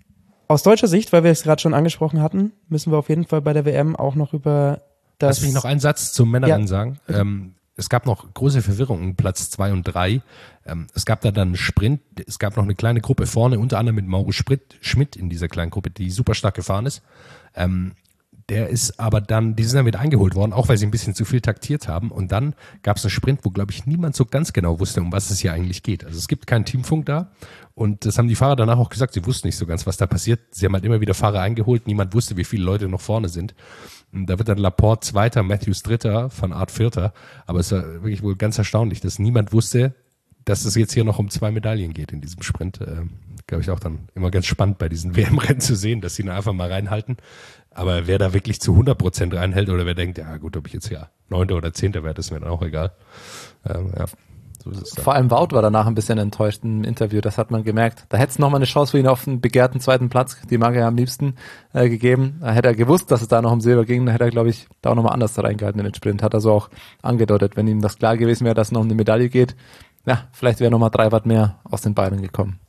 Aus deutscher Sicht, weil wir es gerade schon angesprochen hatten, müssen wir auf jeden Fall bei der WM auch noch über das... Lass mich noch einen Satz zum Männerrennen sagen. Es gab noch große Verwirrung um Platz 2 und 3. Es gab da dann einen Sprint. Es gab noch eine kleine Gruppe vorne, unter anderem mit Mauro Schmidt in dieser kleinen Gruppe, die super stark gefahren ist. Der ist aber dann, die sind dann wieder eingeholt worden, auch weil sie ein bisschen zu viel taktiert haben. Und dann gab es einen Sprint, wo, glaube ich, niemand so ganz genau wusste, um was es hier eigentlich geht. Also es gibt keinen Teamfunk da. Und das haben die Fahrer danach auch gesagt, sie wussten nicht so ganz, was da passiert. Sie haben halt immer wieder Fahrer eingeholt. Niemand wusste, wie viele Leute noch vorne sind. Und da wird dann Laporte Zweiter, Matthews Dritter, Van Aert Vierter. Aber es war wirklich wohl ganz erstaunlich, dass niemand wusste, dass es jetzt hier noch um 2 Medaillen geht in diesem Sprint. Glaube ich auch dann immer ganz spannend bei diesen WM-Rennen zu sehen, dass sie da einfach mal reinhalten. Aber wer da wirklich zu 100% reinhält oder wer denkt, ja gut, ob ich jetzt ja 9. oder 10. werde, ist mir dann auch egal. Ja, so ist es dann. Vor allem Wout war danach ein bisschen enttäuscht im Interview, das hat man gemerkt. Da hätte es nochmal eine Chance für ihn auf einen begehrten 2. Platz, die mag er ja am liebsten, gegeben. Da hätte er gewusst, dass es da noch um Silber ging, dann hätte er, glaube ich, da auch nochmal anders reingehalten in den Sprint. Hat er so auch angedeutet, wenn ihm das klar gewesen wäre, dass es noch um eine Medaille geht. Ja, vielleicht wäre nochmal 3 Watt mehr aus den Beinen gekommen.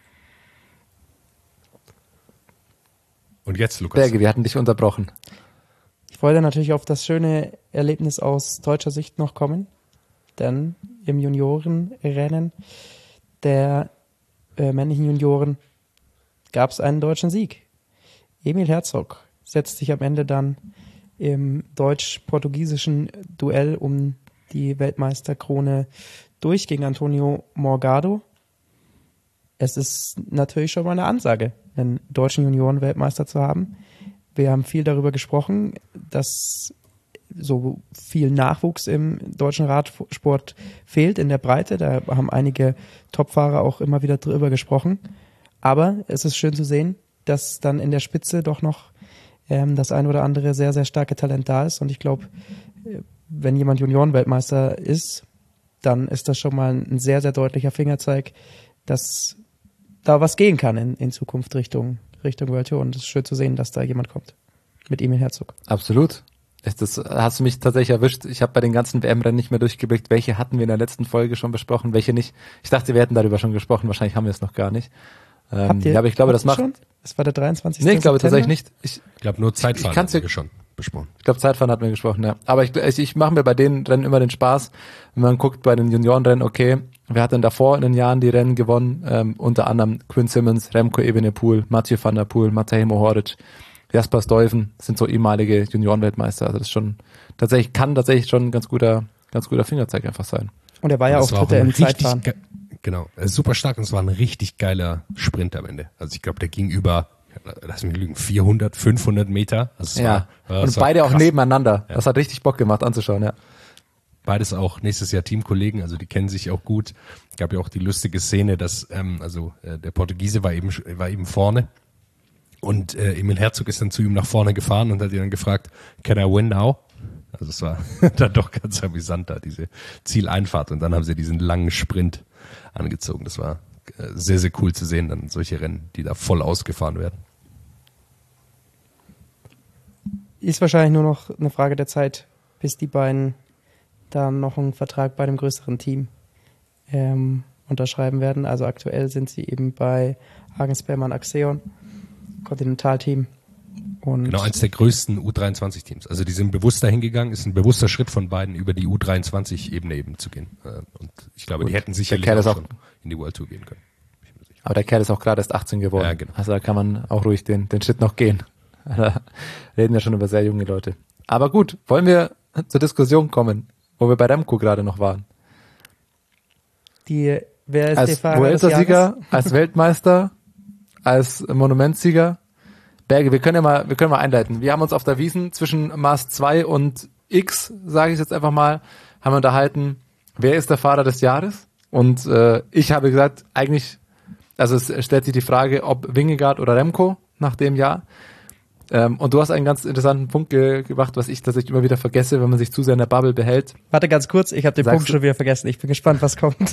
Und jetzt, Lukas. Berge, wir hatten dich unterbrochen. Ich wollte natürlich auf das schöne Erlebnis aus deutscher Sicht noch kommen, denn im Juniorenrennen der männlichen Junioren gab es einen deutschen Sieg. Emil Herzog setzt sich am Ende dann im deutsch-portugiesischen Duell um die Weltmeisterkrone durch gegen Antonio Morgado. Es ist natürlich schon mal eine Ansage, einen deutschen Junioren-Weltmeister zu haben. Wir haben viel darüber gesprochen, dass so viel Nachwuchs im deutschen Radsport fehlt in der Breite. Da haben einige Topfahrer auch immer wieder drüber gesprochen. Aber es ist schön zu sehen, dass dann in der Spitze doch noch das ein oder andere sehr, sehr starke Talent da ist. Und ich glaube, wenn jemand Junioren-Weltmeister ist, dann ist das schon mal ein sehr, sehr deutlicher Fingerzeig, dass da was gehen kann in Zukunft Richtung World Tour. Und es ist schön zu sehen, dass da jemand kommt mit Emil Herzog. Absolut. Das hast du mich tatsächlich erwischt. Ich habe bei den ganzen WM-Rennen nicht mehr durchgeblickt, welche hatten wir in der letzten Folge schon besprochen, welche nicht. Ich dachte, wir hätten darüber schon gesprochen, wahrscheinlich haben wir es noch gar nicht. Habt ihr, ja, aber ich glaube, das macht... Schon? Das war der 23. Nee, ich glaube September? tatsächlich nicht. Ich glaube, nur Zeitfahren kann's haben wir schon besprochen. Ich glaube, Zeitfahren hatten wir gesprochen, ja. Aber ich mache mir bei den Rennen immer den Spaß, wenn man guckt bei den Juniorenrennen, okay, wer hat denn davor in den Jahren die Rennen gewonnen? Unter anderem Quinn Simmons, Remco Evenepoel, Mathieu van der Poel, Matej Mohoric, Jasper Stuyven, sind so ehemalige Juniorenweltmeister. Also das ist schon kann tatsächlich schon ein ganz guter Fingerzeig einfach sein. Und er war ja auch Dritter im Zeitfahren. Genau, super stark und es war ein richtig geiler Sprint am Ende. Also ich glaube, der ging über, lass mich lügen, 400, 500 Meter. Also und beide auch nebeneinander. Ja. Das hat richtig Bock gemacht anzuschauen, ja. Beides auch nächstes Jahr Teamkollegen, also die kennen sich auch gut. Gab ja auch die lustige Szene, dass der Portugiese war eben vorne und Emil Herzog ist dann zu ihm nach vorne gefahren und hat ihn dann gefragt, can I win now? Also es war dann doch ganz amüsant da, diese Zieleinfahrt. Und dann haben sie diesen langen Sprint angezogen. Das war sehr, sehr cool zu sehen, dann solche Rennen, die da voll ausgefahren werden. Ist wahrscheinlich nur noch eine Frage der Zeit, bis die beiden dann noch einen Vertrag bei einem größeren Team unterschreiben werden. Also aktuell sind sie eben bei Hagens Bergmann Axeon, Kontinentalteam. Und genau, eins der größten U23-Teams. Also die sind bewusst dahin gegangen, ist ein bewusster Schritt von beiden, über die U23-Ebene eben zu gehen. Und ich glaube, die hätten sicherlich auch schon in die World Tour gehen können. Aber der Kerl ist auch gerade erst 18 geworden. Ja, genau. Also da kann man auch ruhig den Schritt noch gehen. Da reden wir schon über sehr junge Leute. Aber gut, wollen wir zur Diskussion kommen, wo wir bei Remco gerade noch waren. Wer ist als der Fahrer Vuelta-Sieger, als Weltmeister, als Monumentsieger. Berge, wir können mal einleiten. Wir haben uns auf der Wiesn zwischen Maß 2 und X, sage ich jetzt einfach mal, haben wir unterhalten, wer ist der Fahrer des Jahres? Und ich habe gesagt, eigentlich, also es stellt sich die Frage, ob Vingegaard oder Remco nach dem Jahr. Und du hast einen ganz interessanten Punkt gebracht, was ich tatsächlich immer wieder vergesse, wenn man sich zu sehr in der Bubble behält. Warte ganz kurz, ich habe den Punkt schon wieder vergessen. Ich bin gespannt, was kommt.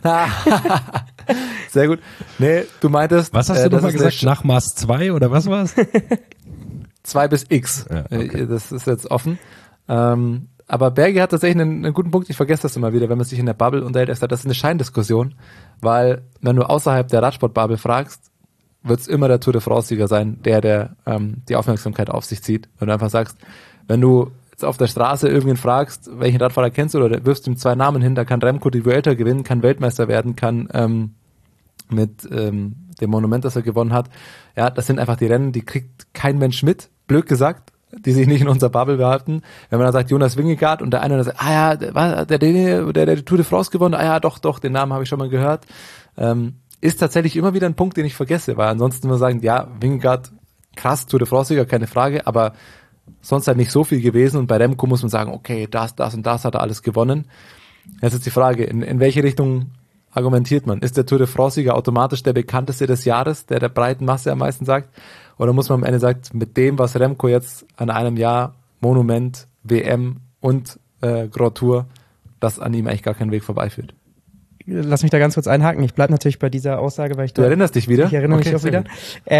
Sehr gut. Nee, du meintest... Was hast du nochmal gesagt? Nach Maß 2 oder was war's? 2 bis X. Ja, okay. Das ist jetzt offen. Aber Berge hat tatsächlich einen guten Punkt. Ich vergesse das immer wieder, wenn man sich in der Bubble unterhält. Das ist eine Scheindiskussion, weil wenn du außerhalb der Radsport-Bubble fragst, wird es immer der Tour de France-Sieger sein, der die Aufmerksamkeit auf sich zieht. Wenn du einfach sagst, wenn du jetzt auf der Straße irgendwen fragst, welchen Radfahrer kennst du, oder wirfst ihm 2 Namen hin, da kann Remco die Vuelta gewinnen, kann Weltmeister werden, kann mit dem Monument, das er gewonnen hat. Ja, das sind einfach die Rennen, die kriegt kein Mensch mit, blöd gesagt, die sich nicht in unserer Bubble behalten. Wenn man dann sagt, Jonas Vingegaard und der eine dann sagt, der die Tour de France gewonnen, doch, den Namen habe ich schon mal gehört, ist tatsächlich immer wieder ein Punkt, den ich vergesse, weil ansonsten wir sagen, ja, Vingegaard, krass, Tour de France-Sieger, keine Frage, aber sonst halt nicht so viel gewesen, und bei Remco muss man sagen, okay, das und das hat er alles gewonnen. Jetzt ist die Frage, in welche Richtung argumentiert man? Ist der Tour de France-Sieger automatisch der bekannteste des Jahres, der breiten Masse am meisten sagt? Oder muss man am Ende sagen, mit dem, was Remco jetzt an einem Jahr, Monument, WM und Grand Tour, dass an ihm eigentlich gar kein Weg vorbeiführt? Lass mich da ganz kurz einhaken. Ich bleibe natürlich bei dieser Aussage, weil Du erinnerst dich wieder? Ich erinnere mich auch wieder.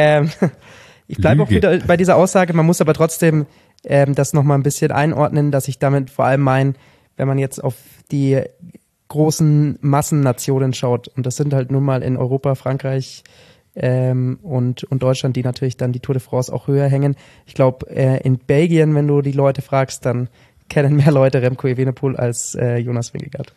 Ich bleibe auch wieder bei dieser Aussage. Man muss aber trotzdem das nochmal ein bisschen einordnen, dass ich damit vor allem meine, wenn man jetzt auf die großen Massennationen schaut, und das sind halt nun mal in Europa, Frankreich und Deutschland, die natürlich dann die Tour de France auch höher hängen. Ich glaube, in Belgien, wenn du die Leute fragst, dann kennen mehr Leute Remco Evenepoel als Jonas Vingegaard.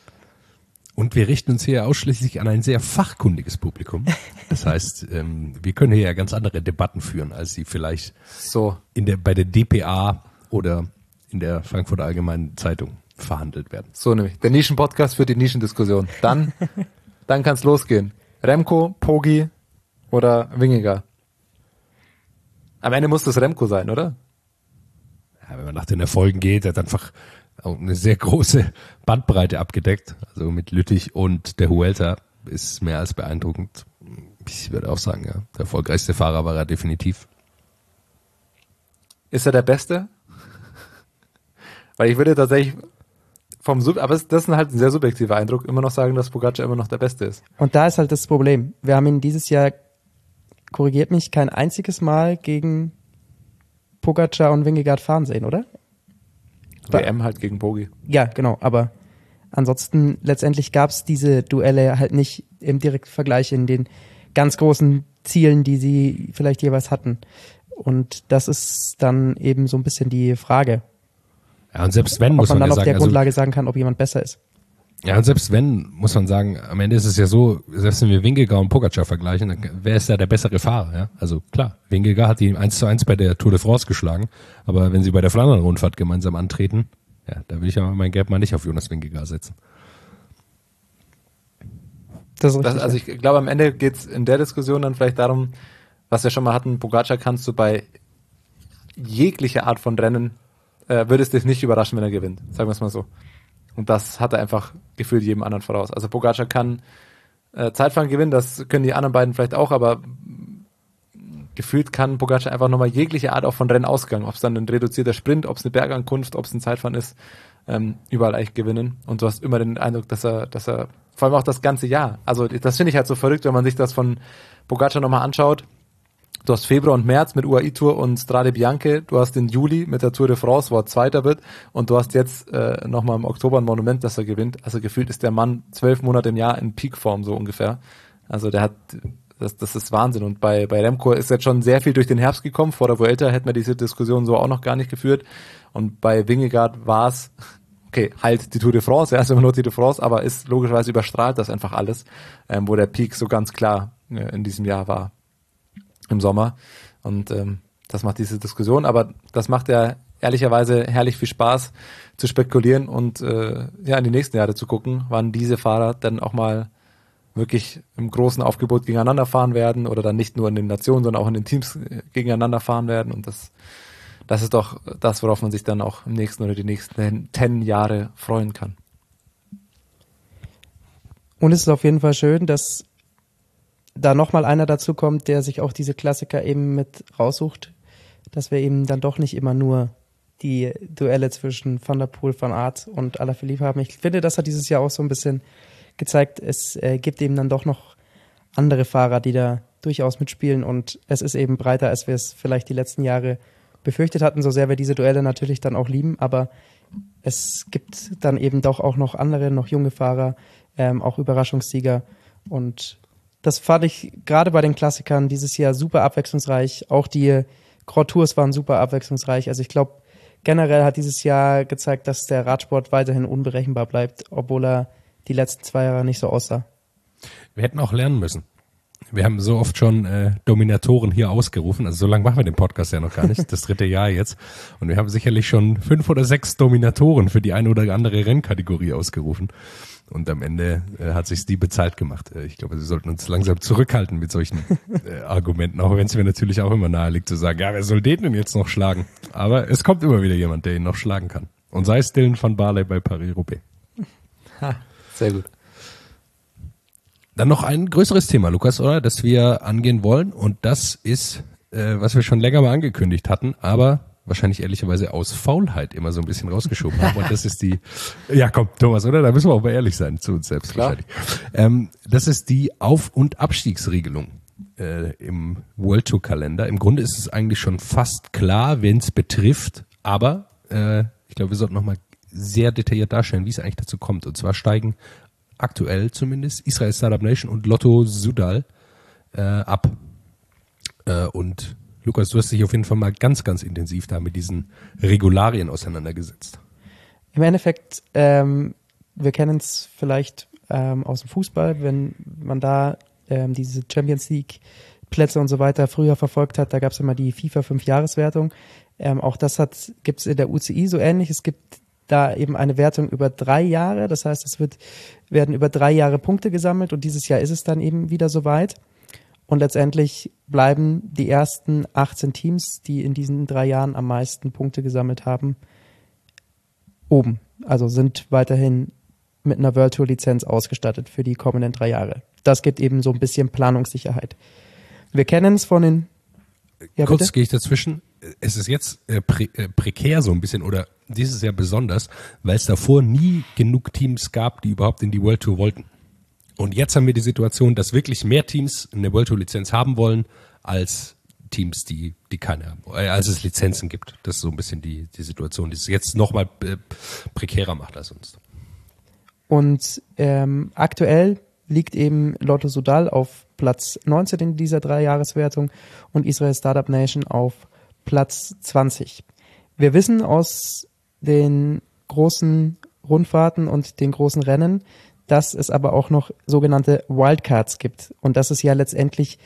Und wir richten uns hier ausschließlich an ein sehr fachkundiges Publikum. Das heißt, wir können hier ja ganz andere Debatten führen, als sie vielleicht bei der DPA oder in der Frankfurter Allgemeinen Zeitung verhandelt werden. So nämlich. Der Nischen-Podcast für die Nischendiskussion. Dann kann es losgehen. Remco, Poggi oder Vingegaard. Am Ende muss das Remco sein, oder? Ja, wenn man nach den Erfolgen geht, hat einfach auch eine sehr große Bandbreite abgedeckt. Also mit Lüttich und der Vuelta ist mehr als beeindruckend. Ich würde auch sagen, ja, der erfolgreichste Fahrer war er definitiv. Ist er der Beste? Weil ich würde tatsächlich aber das ist halt ein sehr subjektiver Eindruck, immer noch sagen, dass Pogacar immer noch der Beste ist. Und da ist halt das Problem. Wir haben ihn dieses Jahr, korrigiert mich, kein einziges Mal gegen Pogacar und Vingegaard fahren sehen, oder? WM halt gegen Poggi. Ja, genau, aber ansonsten letztendlich gab es diese Duelle halt nicht im direkten Vergleich in den ganz großen Zielen, die sie vielleicht jeweils hatten. Und das ist dann eben so ein bisschen die Frage. Ja, und selbst wenn, muss man dann ja auf sagen, der Grundlage sagen kann, ob jemand besser ist. Ja, und selbst wenn, muss man sagen, am Ende ist es ja so, selbst wenn wir Vingegaard und Pogacar vergleichen, dann wer ist da der bessere Fahrer? Ja? Also klar, Vingegaard hat die 1:1 bei der Tour de France geschlagen, aber wenn sie bei der Flandern-Rundfahrt gemeinsam antreten, ja, da will ich ja mein Geld mal nicht auf Jonas Vingegaard setzen. Das ist richtig, also ich glaube, am Ende geht's in der Diskussion dann vielleicht darum, was wir schon mal hatten, Pogacar kannst du bei jeglicher Art von Rennen, würde es dich nicht überraschen, wenn er gewinnt, sagen wir es mal so. Und das hat er einfach gefühlt jedem anderen voraus. Also Pogacar kann Zeitfahren gewinnen, das können die anderen beiden vielleicht auch, aber gefühlt kann Pogacar einfach nochmal jegliche Art auch von Rennausgang, ob es dann ein reduzierter Sprint, ob es eine Bergankunft, ob es ein Zeitfahren ist, überall eigentlich gewinnen. Und du hast immer den Eindruck, dass er vor allem auch das ganze Jahr, also das finde ich halt so verrückt, wenn man sich das von Pogacar nochmal anschaut. Du hast Februar und März mit UAE-Tour und Strade Bianche, du hast den Juli mit der Tour de France, wo er Zweiter wird, und du hast jetzt nochmal im Oktober ein Monument, das er gewinnt. Also gefühlt ist der Mann 12 Monate im Jahr in Peakform so ungefähr. Also der hat, das ist Wahnsinn. Und bei Remco ist jetzt schon sehr viel durch den Herbst gekommen. Vor der Vuelta hätten wir diese Diskussion so auch noch gar nicht geführt. Und bei Vingegaard war es, okay, halt die Tour de France, ja, ist immer nur die Tour de France, aber ist logischerweise überstrahlt das einfach alles, wo der Peak so ganz klar in diesem Jahr war. Im Sommer, und das macht diese Diskussion, aber das macht ja ehrlicherweise herrlich viel Spaß zu spekulieren und in die nächsten Jahre zu gucken, wann diese Fahrer dann auch mal wirklich im großen Aufgebot gegeneinander fahren werden oder dann nicht nur in den Nationen, sondern auch in den Teams gegeneinander fahren werden, und das ist doch das, worauf man sich dann auch im nächsten oder die nächsten 10 Jahre freuen kann. Und es ist auf jeden Fall schön, dass da nochmal einer dazu kommt, der sich auch diese Klassiker eben mit raussucht, dass wir eben dann doch nicht immer nur die Duelle zwischen Van der Poel, Van Aert und Alaphilippe haben. Ich finde, das hat dieses Jahr auch so ein bisschen gezeigt, es gibt eben dann doch noch andere Fahrer, die da durchaus mitspielen, und es ist eben breiter, als wir es vielleicht die letzten Jahre befürchtet hatten, so sehr wir diese Duelle natürlich dann auch lieben, aber es gibt dann eben doch auch noch andere, noch junge Fahrer, auch Überraschungssieger, und Das fand ich gerade bei den Klassikern dieses Jahr super abwechslungsreich. Auch die Grand Tours waren super abwechslungsreich. Also ich glaube, generell hat dieses Jahr gezeigt, dass der Radsport weiterhin unberechenbar bleibt, obwohl er die letzten 2 Jahre nicht so aussah. Wir hätten auch lernen müssen. Wir haben so oft schon Dominatoren hier ausgerufen. Also so lange machen wir den Podcast ja noch gar nicht. Das 3. Jahr jetzt. Und wir haben sicherlich schon 5 oder 6 Dominatoren für die eine oder andere Rennkategorie ausgerufen. Und am Ende hat sich's die bezahlt gemacht. Ich glaube, wir sollten uns langsam zurückhalten mit solchen Argumenten, auch wenn es mir natürlich auch immer nahe liegt zu sagen, ja, wer soll den denn jetzt noch schlagen? Aber es kommt immer wieder jemand, der ihn noch schlagen kann. Und sei es Dylan van Baarle bei Paris-Roubaix. Sehr gut. Dann noch ein größeres Thema, Lukas, oder, das wir angehen wollen. Und das ist, was wir schon länger mal angekündigt hatten, aber wahrscheinlich ehrlicherweise aus Faulheit immer so ein bisschen rausgeschoben haben. Und das ist die, ja komm, Thomas, oder? Da müssen wir auch mal ehrlich sein zu uns selbst. Klar. Wahrscheinlich. Das ist die Auf- und Abstiegsregelung im World Tour Kalender. Im Grunde ist es eigentlich schon fast klar, wen es betrifft, aber ich glaube, wir sollten nochmal sehr detailliert darstellen, wie es eigentlich dazu kommt. Und zwar steigen aktuell zumindest Israel Startup Nation und Lotto Soudal ab. Und Lukas, du hast dich auf jeden Fall mal ganz, ganz intensiv da mit diesen Regularien auseinandergesetzt. Im Endeffekt, wir kennen es vielleicht aus dem Fußball, wenn man da diese Champions League Plätze und so weiter früher verfolgt hat, da gab es immer die FIFA 5-Jahreswertung. Auch das gibt es in der UCI so ähnlich. Es gibt da eben eine Wertung über 3 Jahre. Das heißt, werden über 3 Jahre Punkte gesammelt und dieses Jahr ist es dann eben wieder soweit. Und letztendlich bleiben die ersten 18 Teams, die in diesen 3 Jahren am meisten Punkte gesammelt haben, oben. Also sind weiterhin mit einer World Tour Lizenz ausgestattet für die kommenden 3 Jahre. Das gibt eben so ein bisschen Planungssicherheit. Wir kennen es von den... Ja, kurz bitte? gehe ich dazwischen. Es ist jetzt prekär so ein bisschen oder dieses Jahr besonders, weil es davor nie genug Teams gab, die überhaupt in die World Tour wollten. Und jetzt haben wir die Situation, dass wirklich mehr Teams eine World Tour Lizenz haben wollen, als Teams, die keine haben, als es Lizenzen gibt. Das ist so ein bisschen die Situation, die es jetzt nochmal prekärer macht als sonst. Und aktuell liegt eben Lotto Soudal auf Platz 19 in dieser 3-Jahreswertung und Israel Startup Nation auf Platz 20. Wir wissen aus den großen Rundfahrten und den großen Rennen, dass es aber auch noch sogenannte Wildcards gibt. Und das ist ja letztendlich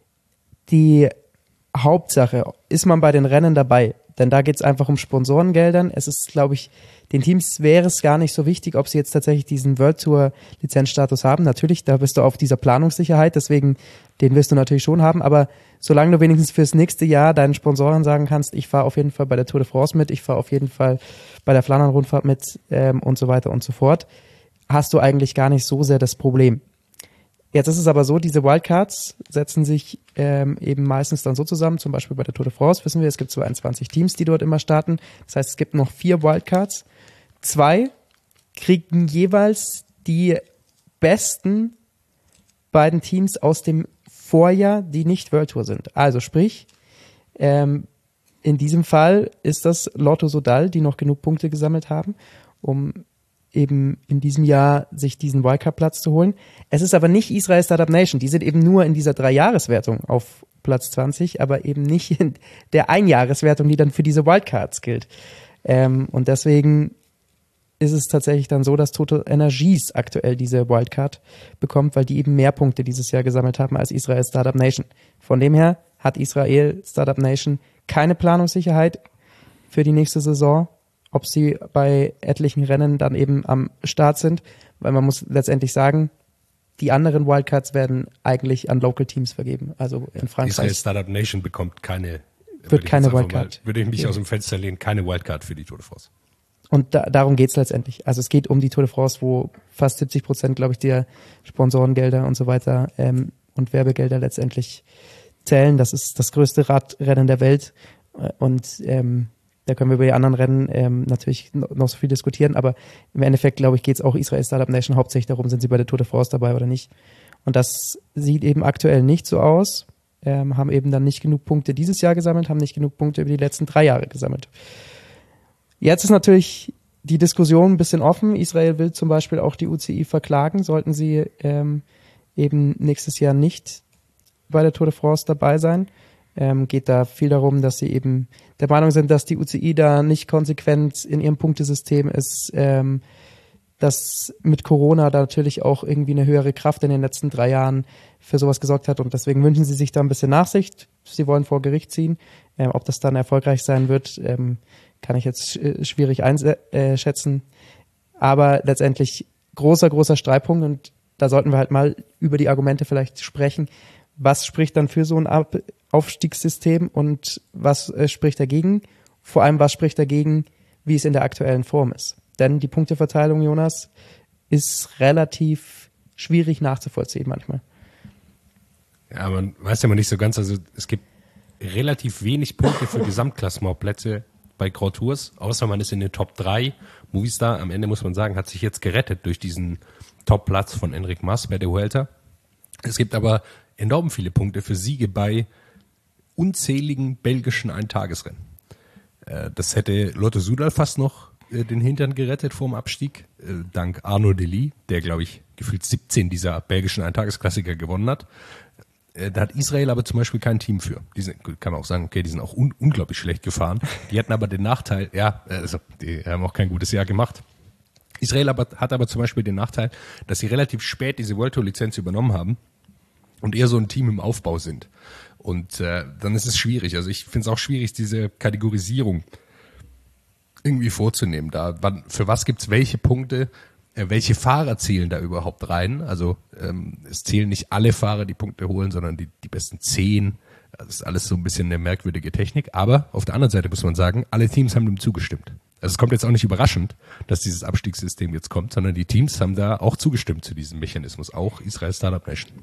die Hauptsache. Ist man bei den Rennen dabei? Denn da geht es einfach um Sponsorengeldern. Es ist, glaube ich, den Teams wäre es gar nicht so wichtig, ob sie jetzt tatsächlich diesen World Tour Lizenzstatus haben. Natürlich, da bist du auf dieser Planungssicherheit, deswegen den wirst du natürlich schon haben. Aber solange du wenigstens fürs nächste Jahr deinen Sponsoren sagen kannst, ich fahre auf jeden Fall bei der Tour de France mit, ich fahre auf jeden Fall bei der Flandern-Rundfahrt mit und so weiter und so fort, hast du eigentlich gar nicht so sehr das Problem. Jetzt ist es aber so, diese Wildcards setzen sich eben meistens dann so zusammen, zum Beispiel bei der Tour de France, wissen wir, es gibt 22 Teams, die dort immer starten. Das heißt, es gibt noch 4 Wildcards. 2 kriegen jeweils die besten beiden Teams aus dem Vorjahr, die nicht World Tour sind. Also sprich, in diesem Fall ist das Lotto Soudal, die noch genug Punkte gesammelt haben, um eben in diesem Jahr sich diesen Wildcard-Platz zu holen. Es ist aber nicht Israel Startup Nation. Die sind eben nur in dieser 3-Jahreswertung auf Platz 20, aber eben nicht in der 1-Jahreswertung, die dann für diese Wildcards gilt. Und deswegen ist es tatsächlich dann so, dass Total Energies aktuell diese Wildcard bekommt, weil die eben mehr Punkte dieses Jahr gesammelt haben als Israel Startup Nation. Von dem her hat Israel Startup Nation keine Planungssicherheit für die nächste Saison, ob sie bei etlichen Rennen dann eben am Start sind, weil man muss letztendlich sagen, die anderen Wildcards werden eigentlich an Local Teams vergeben, also in Frankreich. Israel Startup Nation bekommt keine Wildcard. Würde ich mich aus dem Fenster lehnen, keine Wildcard für die Tour de France. Und darum geht's letztendlich. Also es geht um die Tour de France, wo fast 70%, glaube ich, der Sponsorengelder und so weiter und Werbegelder letztendlich zählen. Das ist das größte Radrennen der Welt und da können wir über die anderen Rennen natürlich noch so viel diskutieren, aber im Endeffekt, glaube ich, geht es auch Israel Startup Nation hauptsächlich darum, sind sie bei der Tour de France dabei oder nicht. Und das sieht eben aktuell nicht so aus, haben eben dann nicht genug Punkte dieses Jahr gesammelt, haben nicht genug Punkte über die letzten 3 Jahre gesammelt. Jetzt ist natürlich die Diskussion ein bisschen offen. Israel will zum Beispiel auch die UCI verklagen, sollten sie eben nächstes Jahr nicht bei der Tour de France dabei sein. Geht da viel darum, dass sie eben der Meinung sind, dass die UCI da nicht konsequent in ihrem Punktesystem ist, dass mit Corona da natürlich auch irgendwie eine höhere Kraft in den letzten 3 Jahren für sowas gesorgt hat und deswegen wünschen sie sich da ein bisschen Nachsicht. Sie wollen vor Gericht ziehen. Ob das dann erfolgreich sein wird, kann ich jetzt schwierig einschätzen. Aber letztendlich großer Streitpunkt und da sollten wir halt mal über die Argumente vielleicht sprechen. Was spricht dann für so ein Aufstiegssystem und was spricht dagegen? Vor allem, was spricht dagegen, wie es in der aktuellen Form ist? Denn die Punkteverteilung, Jonas, ist relativ schwierig nachzuvollziehen manchmal. Ja, man weiß ja mal nicht so ganz, also es gibt relativ wenig Punkte für Gesamtklassementplätze bei Grand Tours, außer man ist in den Top 3. Movistar, am Ende muss man sagen, hat sich jetzt gerettet durch diesen Top-Platz von Enric Mas bei der Vuelta. Es gibt aber enorm viele Punkte für Siege bei unzähligen belgischen Eintagesrennen. Das hätte Lotto Soudal fast noch den Hintern gerettet vor dem Abstieg, dank Arnaud Delis, der, glaube ich, gefühlt 17 dieser belgischen Eintagesklassiker gewonnen hat. Da hat Israel aber zum Beispiel kein Team für. Kann man auch sagen, okay, die sind auch unglaublich schlecht gefahren. Die hatten aber den Nachteil, die haben auch kein gutes Jahr gemacht. Israel hat aber zum Beispiel den Nachteil, dass sie relativ spät diese World Tour Lizenz übernommen haben und eher so ein Team im Aufbau sind. Und dann ist es schwierig. Also ich finde es auch schwierig, diese Kategorisierung irgendwie vorzunehmen. Für was gibt's welche Punkte? Welche Fahrer zählen da überhaupt rein? Also es zählen nicht alle Fahrer, die Punkte holen, sondern die besten 10. Das ist alles so ein bisschen eine merkwürdige Technik. Aber auf der anderen Seite muss man sagen, alle Teams haben dem zugestimmt. Also es kommt jetzt auch nicht überraschend, dass dieses Abstiegssystem jetzt kommt, sondern die Teams haben da auch zugestimmt zu diesem Mechanismus, auch Israel Startup Nation.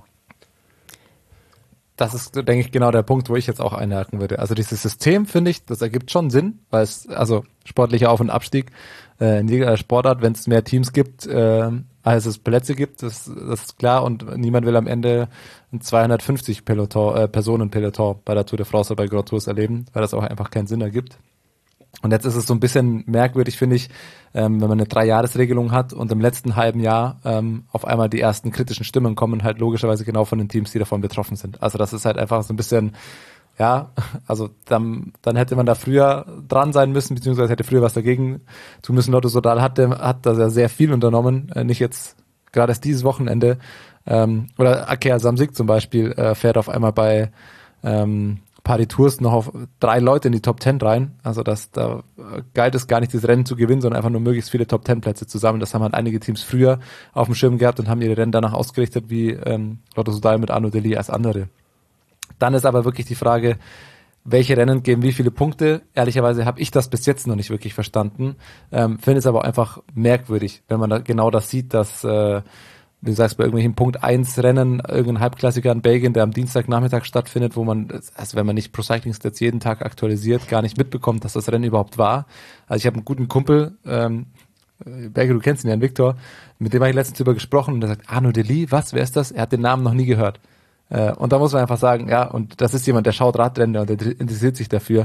Das ist, denke ich, genau der Punkt, wo ich jetzt auch einhaken würde. Also dieses System, finde ich, das ergibt schon Sinn, weil es, also sportlicher Auf- und Abstieg in jeder Sportart, wenn es mehr Teams gibt, als es Plätze gibt, das ist klar und niemand will am Ende ein 250 Personen-Peloton bei der Tour de France oder bei Grand Tours erleben, weil das auch einfach keinen Sinn ergibt. Und jetzt ist es so ein bisschen merkwürdig, finde ich, wenn man eine 3-Jahres-Regelung hat und im letzten halben Jahr auf einmal die ersten kritischen Stimmen kommen, halt logischerweise genau von den Teams, die davon betroffen sind. Also das ist halt einfach so ein bisschen, ja, also dann hätte man da früher dran sein müssen, beziehungsweise hätte früher was dagegen tun müssen. Lotto Soudal hat da sehr viel unternommen, nicht jetzt gerade erst dieses Wochenende. Oder Akea Samsic zum Beispiel fährt auf einmal bei Paris Tours noch auf 3 Leute in die Top 10 rein. Also da galt es gar nicht, das Rennen zu gewinnen, sondern einfach nur möglichst viele Top 10 Plätze zu sammeln. Das haben halt einige Teams früher auf dem Schirm gehabt und haben ihre Rennen danach ausgerichtet, wie Lotto Soudal mit Arnaud Delis als andere. Dann ist aber wirklich die Frage, welche Rennen geben wie viele Punkte? Ehrlicherweise habe ich das bis jetzt noch nicht wirklich verstanden. Finde es aber einfach merkwürdig, wenn man da genau das sieht, dass wie du sagst, bei irgendwelchen Punkt 1 Rennen, irgendein Halbklassiker in Belgien, der am Dienstagnachmittag stattfindet, wo man, also wenn man nicht Pro Cycling Stats jeden Tag aktualisiert, gar nicht mitbekommt, dass das Rennen überhaupt war. Also ich habe einen guten Kumpel, Berger, du kennst ihn ja, Viktor, mit dem habe ich letztens drüber gesprochen und der sagt, Arnaud Delis, was, wer ist das? Er hat den Namen noch nie gehört. Und da muss man einfach sagen, ja, und das ist jemand, der schaut Radrennen und der interessiert sich dafür.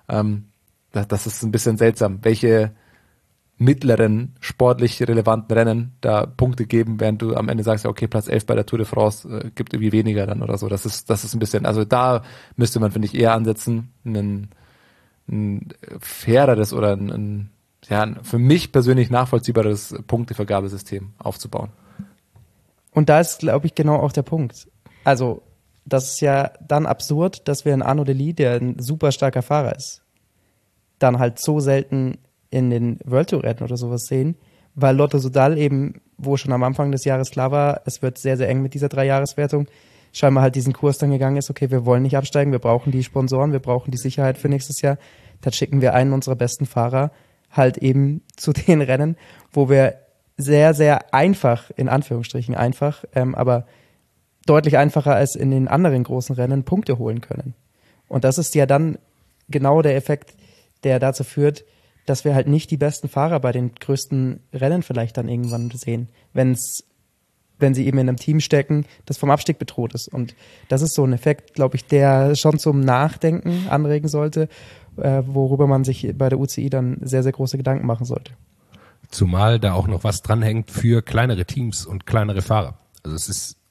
Das ist ein bisschen seltsam, welche mittleren, sportlich relevanten Rennen da Punkte geben, während du am Ende sagst, ja, okay, Platz 11 bei der Tour de France gibt irgendwie weniger dann oder so. Das ist ein bisschen, also da müsste man, finde ich, eher ansetzen, ein faireres oder ein für mich persönlich nachvollziehbares Punktevergabesystem aufzubauen. Und da ist, glaube ich, genau auch der Punkt. Also, das ist ja dann absurd, dass wir einen Arnaud Delis, der ein super starker Fahrer ist, dann halt so selten in den World Tour Rennen oder sowas sehen, weil Lotto Soudal eben, wo schon am Anfang des Jahres klar war, es wird sehr, sehr eng mit dieser 3-Jahres-Wertung, scheinbar halt diesen Kurs dann gegangen ist, okay, wir wollen nicht absteigen, wir brauchen die Sponsoren, wir brauchen die Sicherheit für nächstes Jahr, dann schicken wir einen unserer besten Fahrer halt eben zu den Rennen, wo wir sehr, sehr einfach, in Anführungsstrichen einfach, aber deutlich einfacher als in den anderen großen Rennen Punkte holen können. Und das ist ja dann genau der Effekt, der dazu führt, dass wir halt nicht die besten Fahrer bei den größten Rennen vielleicht dann irgendwann sehen, wenn sie eben in einem Team stecken, das vom Abstieg bedroht ist. Und das ist so ein Effekt, glaube ich, der schon zum Nachdenken anregen sollte, worüber man sich bei der UCI dann sehr, sehr große Gedanken machen sollte. Zumal da auch noch was dranhängt für kleinere Teams und kleinere Fahrer. Also es ist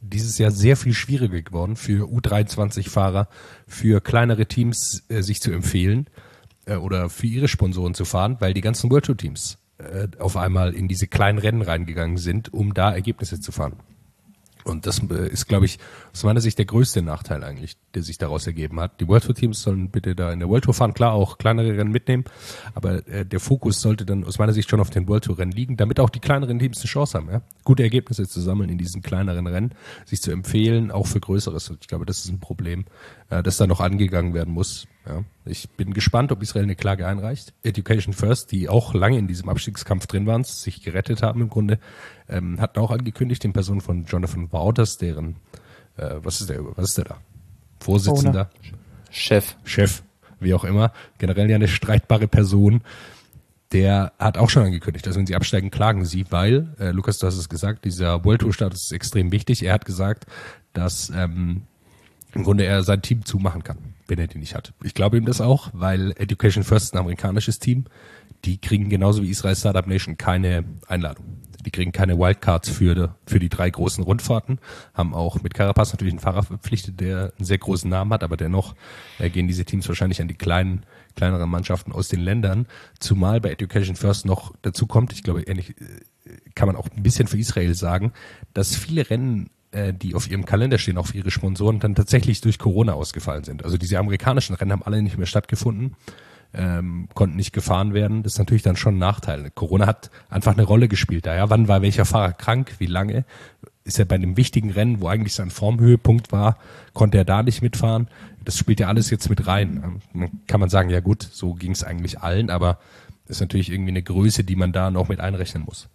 dieses Jahr sehr viel schwieriger geworden für U23-Fahrer, für kleinere Teams sich zu empfehlen oder für ihre Sponsoren zu fahren, weil die ganzen World Tour Teams auf einmal in diese kleinen Rennen reingegangen sind, um da Ergebnisse zu fahren. Und das ist, glaube ich, aus meiner Sicht der größte Nachteil eigentlich, der sich daraus ergeben hat. Die World Tour Teams sollen bitte da in der World Tour fahren, klar auch kleinere Rennen mitnehmen, aber der Fokus sollte dann aus meiner Sicht schon auf den World Tour Rennen liegen, damit auch die kleineren Teams eine Chance haben, ja? Gute Ergebnisse zu sammeln in diesen kleineren Rennen, sich zu empfehlen, auch für Größeres. Und ich glaube, das ist ein Problem, das da noch angegangen werden muss. Ja, ich bin gespannt, ob Israel eine Klage einreicht. Education First, die auch lange in diesem Abstiegskampf drin waren, sich gerettet haben im Grunde, hatten auch angekündigt, in Person von Jonathan Wouters, deren, was ist der da? Vorsitzender? Chef, wie auch immer. Generell ja eine streitbare Person. Der hat auch schon angekündigt, dass wenn sie absteigen, klagen sie, weil, Lukas, du hast es gesagt, dieser World Tour Status ist extrem wichtig. Er hat gesagt, dass im Grunde er sein Team zumachen kann, wenn er die nicht hat. Ich glaube ihm das auch, weil Education First ist ein amerikanisches Team. Die kriegen genauso wie Israel Startup Nation keine Einladung. Die kriegen keine Wildcards für die 3 großen Rundfahrten, haben auch mit Carapaz natürlich einen Fahrer verpflichtet, der einen sehr großen Namen hat, aber dennoch gehen diese Teams wahrscheinlich an die kleineren Mannschaften aus den Ländern, zumal bei Education First noch dazu kommt, ich glaube, ähnlich kann man auch ein bisschen für Israel sagen, dass viele Rennen, die auf ihrem Kalender stehen, auch für ihre Sponsoren, dann tatsächlich durch Corona ausgefallen sind. Also diese amerikanischen Rennen haben alle nicht mehr stattgefunden, konnten nicht gefahren werden. Das ist natürlich dann schon ein Nachteil. Corona hat einfach eine Rolle gespielt. Ja, wann war welcher Fahrer krank, wie lange? Ist er bei einem wichtigen Rennen, wo eigentlich sein Formhöhepunkt war, konnte er da nicht mitfahren? Das spielt ja alles jetzt mit rein. Dann kann man sagen, ja gut, so ging es eigentlich allen, aber das ist natürlich irgendwie eine Größe, die man da noch mit einrechnen muss.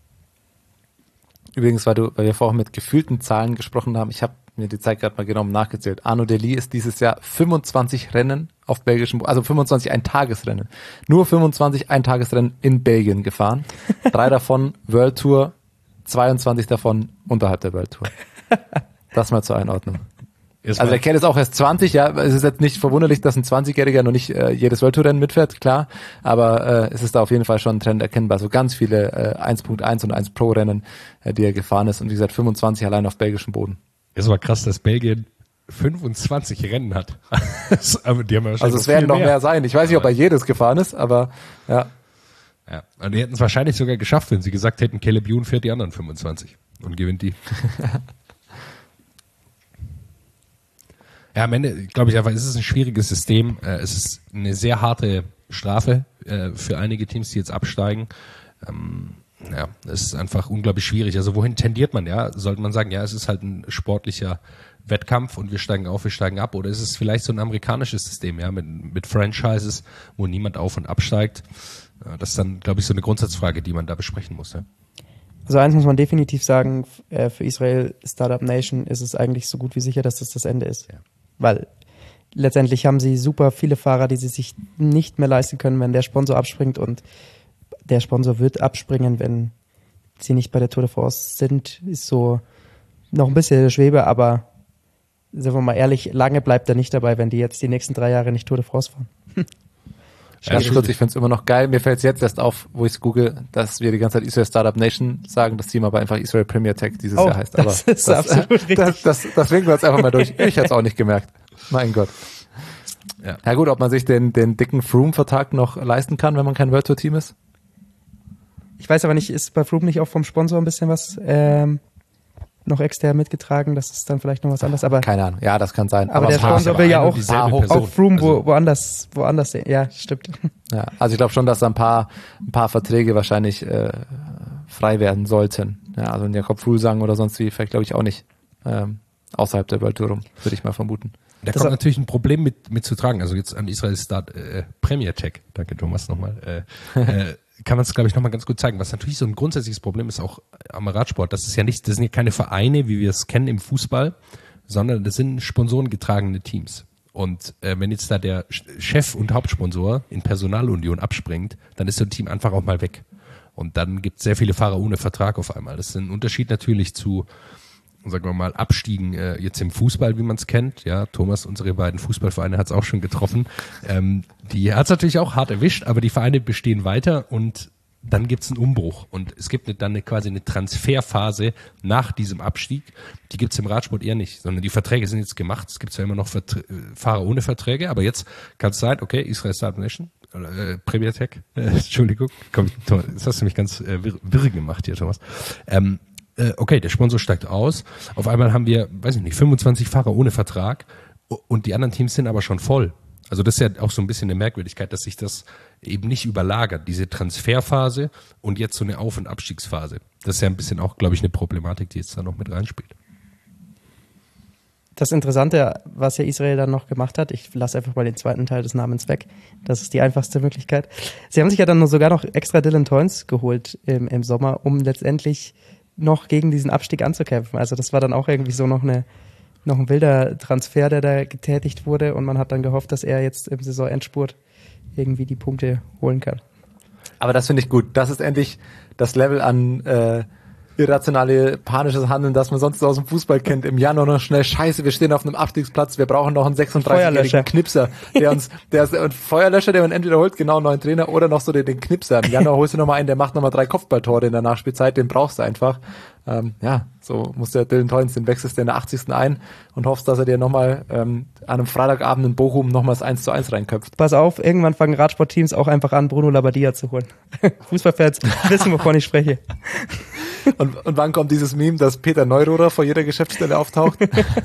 Übrigens, weil wir vorhin mit gefühlten Zahlen gesprochen haben, ich habe mir die Zeit gerade mal genommen nachgezählt. Arnaud Dely ist dieses Jahr 25 Rennen auf belgischem, also 25 Eintagesrennen. Nur 25 Eintagesrennen in Belgien gefahren. 3 davon World Tour, 22 davon unterhalb der World Tour. Das mal zur Einordnung. Also der Kerl ist auch erst 20, ja, es ist jetzt nicht verwunderlich, dass ein 20-Jähriger noch nicht jedes World Tour Rennen mitfährt, klar, aber es ist da auf jeden Fall schon ein Trend erkennbar. So ganz viele 1.1 und 1 Pro Rennen, die er gefahren ist und wie gesagt 25 allein auf belgischem Boden. Es war krass, dass Belgien 25 Rennen hat. Aber die haben ja also es werden noch mehr sein. Ich weiß nicht, ob er jedes gefahren ist, aber ja. Ja, und die hätten es wahrscheinlich sogar geschafft, wenn sie gesagt hätten, Caleb Ewan fährt die anderen 25 und gewinnt die. Ja, am Ende glaube ich einfach, es ist ein schwieriges System. Es ist eine sehr harte Strafe für einige Teams, die jetzt absteigen. Ja, es ist einfach unglaublich schwierig. Also wohin tendiert man? Ja, sollte man sagen, ja, es ist halt ein sportlicher Wettkampf und wir steigen auf, wir steigen ab. Oder ist es vielleicht so ein amerikanisches System, ja, mit Franchises, wo niemand auf und absteigt? Das ist dann, glaube ich, so eine Grundsatzfrage, die man da besprechen muss. Ja. Also eins muss man definitiv sagen, für Israel Startup Nation ist es eigentlich so gut wie sicher, dass das Ende ist. Ja. Weil letztendlich haben sie super viele Fahrer, die sie sich nicht mehr leisten können, wenn der Sponsor abspringt, und der Sponsor wird abspringen, wenn sie nicht bei der Tour de France sind. Ist so noch ein bisschen der Schwebe, aber sagen wir mal ehrlich, lange bleibt er nicht dabei, wenn die jetzt die nächsten 3 Jahre nicht Tour de France fahren. Ganz kurz, ich finde es immer noch geil. Mir fällt es jetzt erst auf, wo ich es google, dass wir die ganze Zeit Israel Startup Nation sagen, das Team aber einfach Israel Premier Tech dieses Jahr heißt. Aber das ist absolut richtig. Das winken wir jetzt einfach mal durch. Ich hätte es auch nicht gemerkt. Mein Gott. Ja gut, ob man sich den dicken Froome-Vertrag noch leisten kann, wenn man kein World Tour Team ist? Ich weiß aber nicht, ist bei Froome nicht auch vom Sponsor ein bisschen was noch extern mitgetragen? Das ist dann vielleicht noch was anderes. Aber keine Ahnung, ja, das kann sein. Aber der Sponsor will ja auch Froome woanders sehen. Ja, stimmt. Ja, also ich glaube schon, dass da ein paar Verträge wahrscheinlich frei werden sollten. Ja, also ein Jakob Fuglsang oder sonst wie, vielleicht glaube ich auch nicht außerhalb der World Tour rum, würde ich mal vermuten. Da kommt natürlich ein Problem mit zu tragen. Also jetzt an Israel Start Premier Tech. Danke Thomas nochmal. Kann man es, glaube ich, nochmal ganz gut zeigen. Was natürlich so ein grundsätzliches Problem ist, auch am Radsport, das sind ja keine Vereine, wie wir es kennen im Fußball, sondern das sind sponsorengetragene Teams. Und wenn jetzt da der Chef und Hauptsponsor in Personalunion abspringt, dann ist so ein Team einfach auch mal weg. Und dann gibt es sehr viele Fahrer ohne Vertrag auf einmal. Das ist ein Unterschied natürlich zu, sagen wir mal, Abstiegen jetzt im Fußball, wie man es kennt. Ja, Thomas, unsere beiden Fußballvereine hat es auch schon getroffen. Die hat es natürlich auch hart erwischt, aber die Vereine bestehen weiter und dann gibt's einen Umbruch und es gibt quasi eine Transferphase nach diesem Abstieg. Die gibt's im Radsport eher nicht, sondern die Verträge sind jetzt gemacht. Es gibt zwar immer noch Fahrer ohne Verträge, aber jetzt kann es sein, okay, Israel Startup Nation, Premier Tech, Entschuldigung, komm, das hast du mich ganz wirr gemacht hier, Thomas. Okay, der Sponsor steigt aus. Auf einmal haben wir, 25 Fahrer ohne Vertrag und die anderen Teams sind aber schon voll. Also das ist ja auch so ein bisschen eine Merkwürdigkeit, dass sich das eben nicht überlagert, diese Transferphase und jetzt so eine Auf- und Abstiegsphase. Das ist ja ein bisschen auch, glaube ich, eine Problematik, die jetzt da noch mit reinspielt. Das Interessante, was ja Israel dann noch gemacht hat, ich lasse einfach mal den zweiten Teil des Namens weg, das ist die einfachste Möglichkeit. Sie haben sich ja dann sogar noch extra Dylan Teuns geholt im Sommer, um letztendlich noch gegen diesen Abstieg anzukämpfen. Also das war dann auch irgendwie so noch ein wilder Transfer, der da getätigt wurde und man hat dann gehofft, dass er jetzt im Saisonendspurt irgendwie die Punkte holen kann. Aber das finde ich gut. Das ist endlich das Level an irrationale, panisches Handeln, das man sonst aus dem Fußball kennt. Im Januar noch schnell, scheiße, wir stehen auf einem Abstiegsplatz, wir brauchen noch einen 36-jährigen Knipser, der ist ein Feuerlöscher, der man entweder holt, genau, einen neuen Trainer, oder noch so den Knipser. Im Januar holst du nochmal einen, der macht nochmal 3 Kopfballtore in der Nachspielzeit, den brauchst du einfach. So muss der Dylan Teuns, den wechselst du in der 80. ein und hoffst, dass er dir nochmal an einem Freitagabend in Bochum nochmal das 1:1 reinköpft. Pass auf, irgendwann fangen Radsportteams auch einfach an, Bruno Labbadia zu holen. Fußballfans wissen, wovon ich spreche. Und wann kommt dieses Meme, dass Peter Neururer vor jeder Geschäftsstelle auftaucht?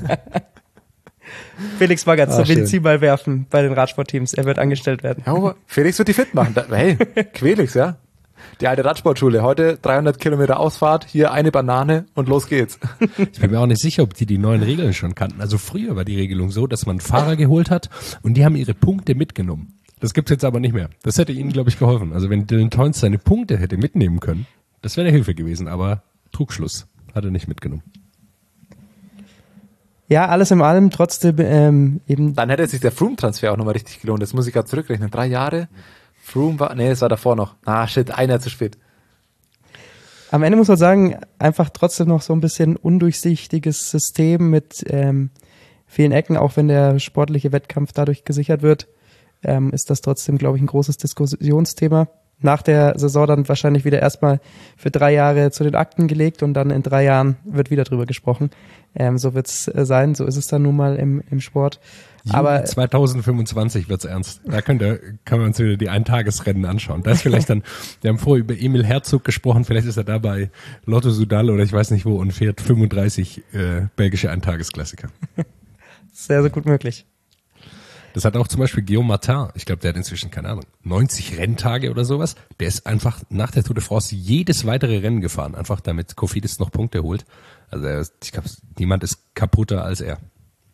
Felix Magath zum Medizinball werfen bei den Radsportteams. Er wird angestellt werden. Ja, aber Felix wird die fit machen. Hey, Quelix, ja. Die alte Radsportschule. Heute 300 Kilometer Ausfahrt, hier eine Banane und los geht's. Ich bin mir auch nicht sicher, ob die neuen Regeln schon kannten. Also früher war die Regelung so, dass man Fahrer geholt hat und die haben ihre Punkte mitgenommen. Das gibt's jetzt aber nicht mehr. Das hätte ihnen, glaube ich, geholfen. Also wenn Dylan Teuns seine Punkte hätte mitnehmen können, das wäre eine Hilfe gewesen, aber Trugschluss. Hat er nicht mitgenommen. Ja, alles in allem trotzdem eben. Dann hätte sich der Froome-Transfer auch nochmal richtig gelohnt. Das muss ich gerade zurückrechnen. 3 Jahre. Froome das war davor noch. Ein Jahr zu spät. Am Ende muss man sagen, einfach trotzdem noch so ein bisschen undurchsichtiges System mit vielen Ecken, auch wenn der sportliche Wettkampf dadurch gesichert wird, ist das trotzdem, glaube ich, ein großes Diskussionsthema. Nach der Saison dann wahrscheinlich wieder erstmal für 3 Jahre zu den Akten gelegt und dann in 3 Jahren wird wieder drüber gesprochen. So wird's sein, so ist es dann nun mal im Sport. Aber 2025 wird's ernst. Da kann man uns wieder die Eintagesrennen anschauen. Da ist vielleicht dann, wir haben vorher über Emil Herzog gesprochen, vielleicht ist er da bei Lotto Soudal oder ich weiß nicht wo und fährt 35 belgische Eintagesklassiker. Sehr, sehr gut möglich. Das hat auch zum Beispiel Guillaume Martin, ich glaube, der hat inzwischen, 90 Renntage oder sowas. Der ist einfach nach der Tour de France jedes weitere Rennen gefahren, einfach damit Cofidis noch Punkte holt. Also ich glaube, niemand ist kaputter als er.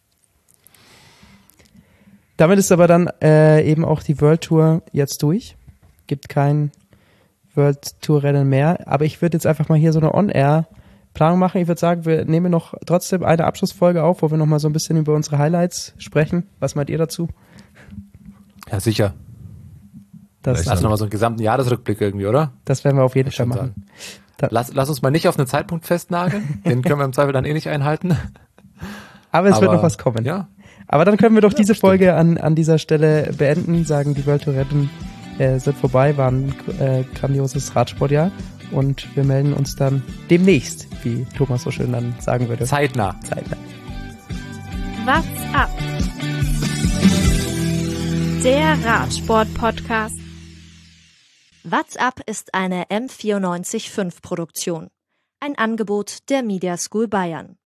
Damit ist aber dann eben auch die World Tour jetzt durch. Gibt kein World Tour Rennen mehr. Aber ich würde jetzt einfach mal hier so eine On-Air-Planung machen. Ich würde sagen, wir nehmen noch trotzdem eine Abschlussfolge auf, wo wir noch mal so ein bisschen über unsere Highlights sprechen. Was meint ihr dazu? Ja, sicher. Das also nochmal so einen gesamten Jahresrückblick irgendwie, oder? Das werden wir auf jeden Fall machen. Lass uns mal nicht auf einen Zeitpunkt festnageln. Den können wir im Zweifel dann nicht einhalten. Aber es wird noch was kommen. Ja. Aber dann können wir doch diese Folge an dieser Stelle beenden, sagen, die World Tour Rennen sind vorbei, war ein grandioses Radsportjahr und wir melden uns dann demnächst, wie Thomas so schön dann sagen würde. Zeitnah. What's up? Der Radsport-Podcast. What's up ist eine M94.5 Produktion. Ein Angebot der Media School Bayern.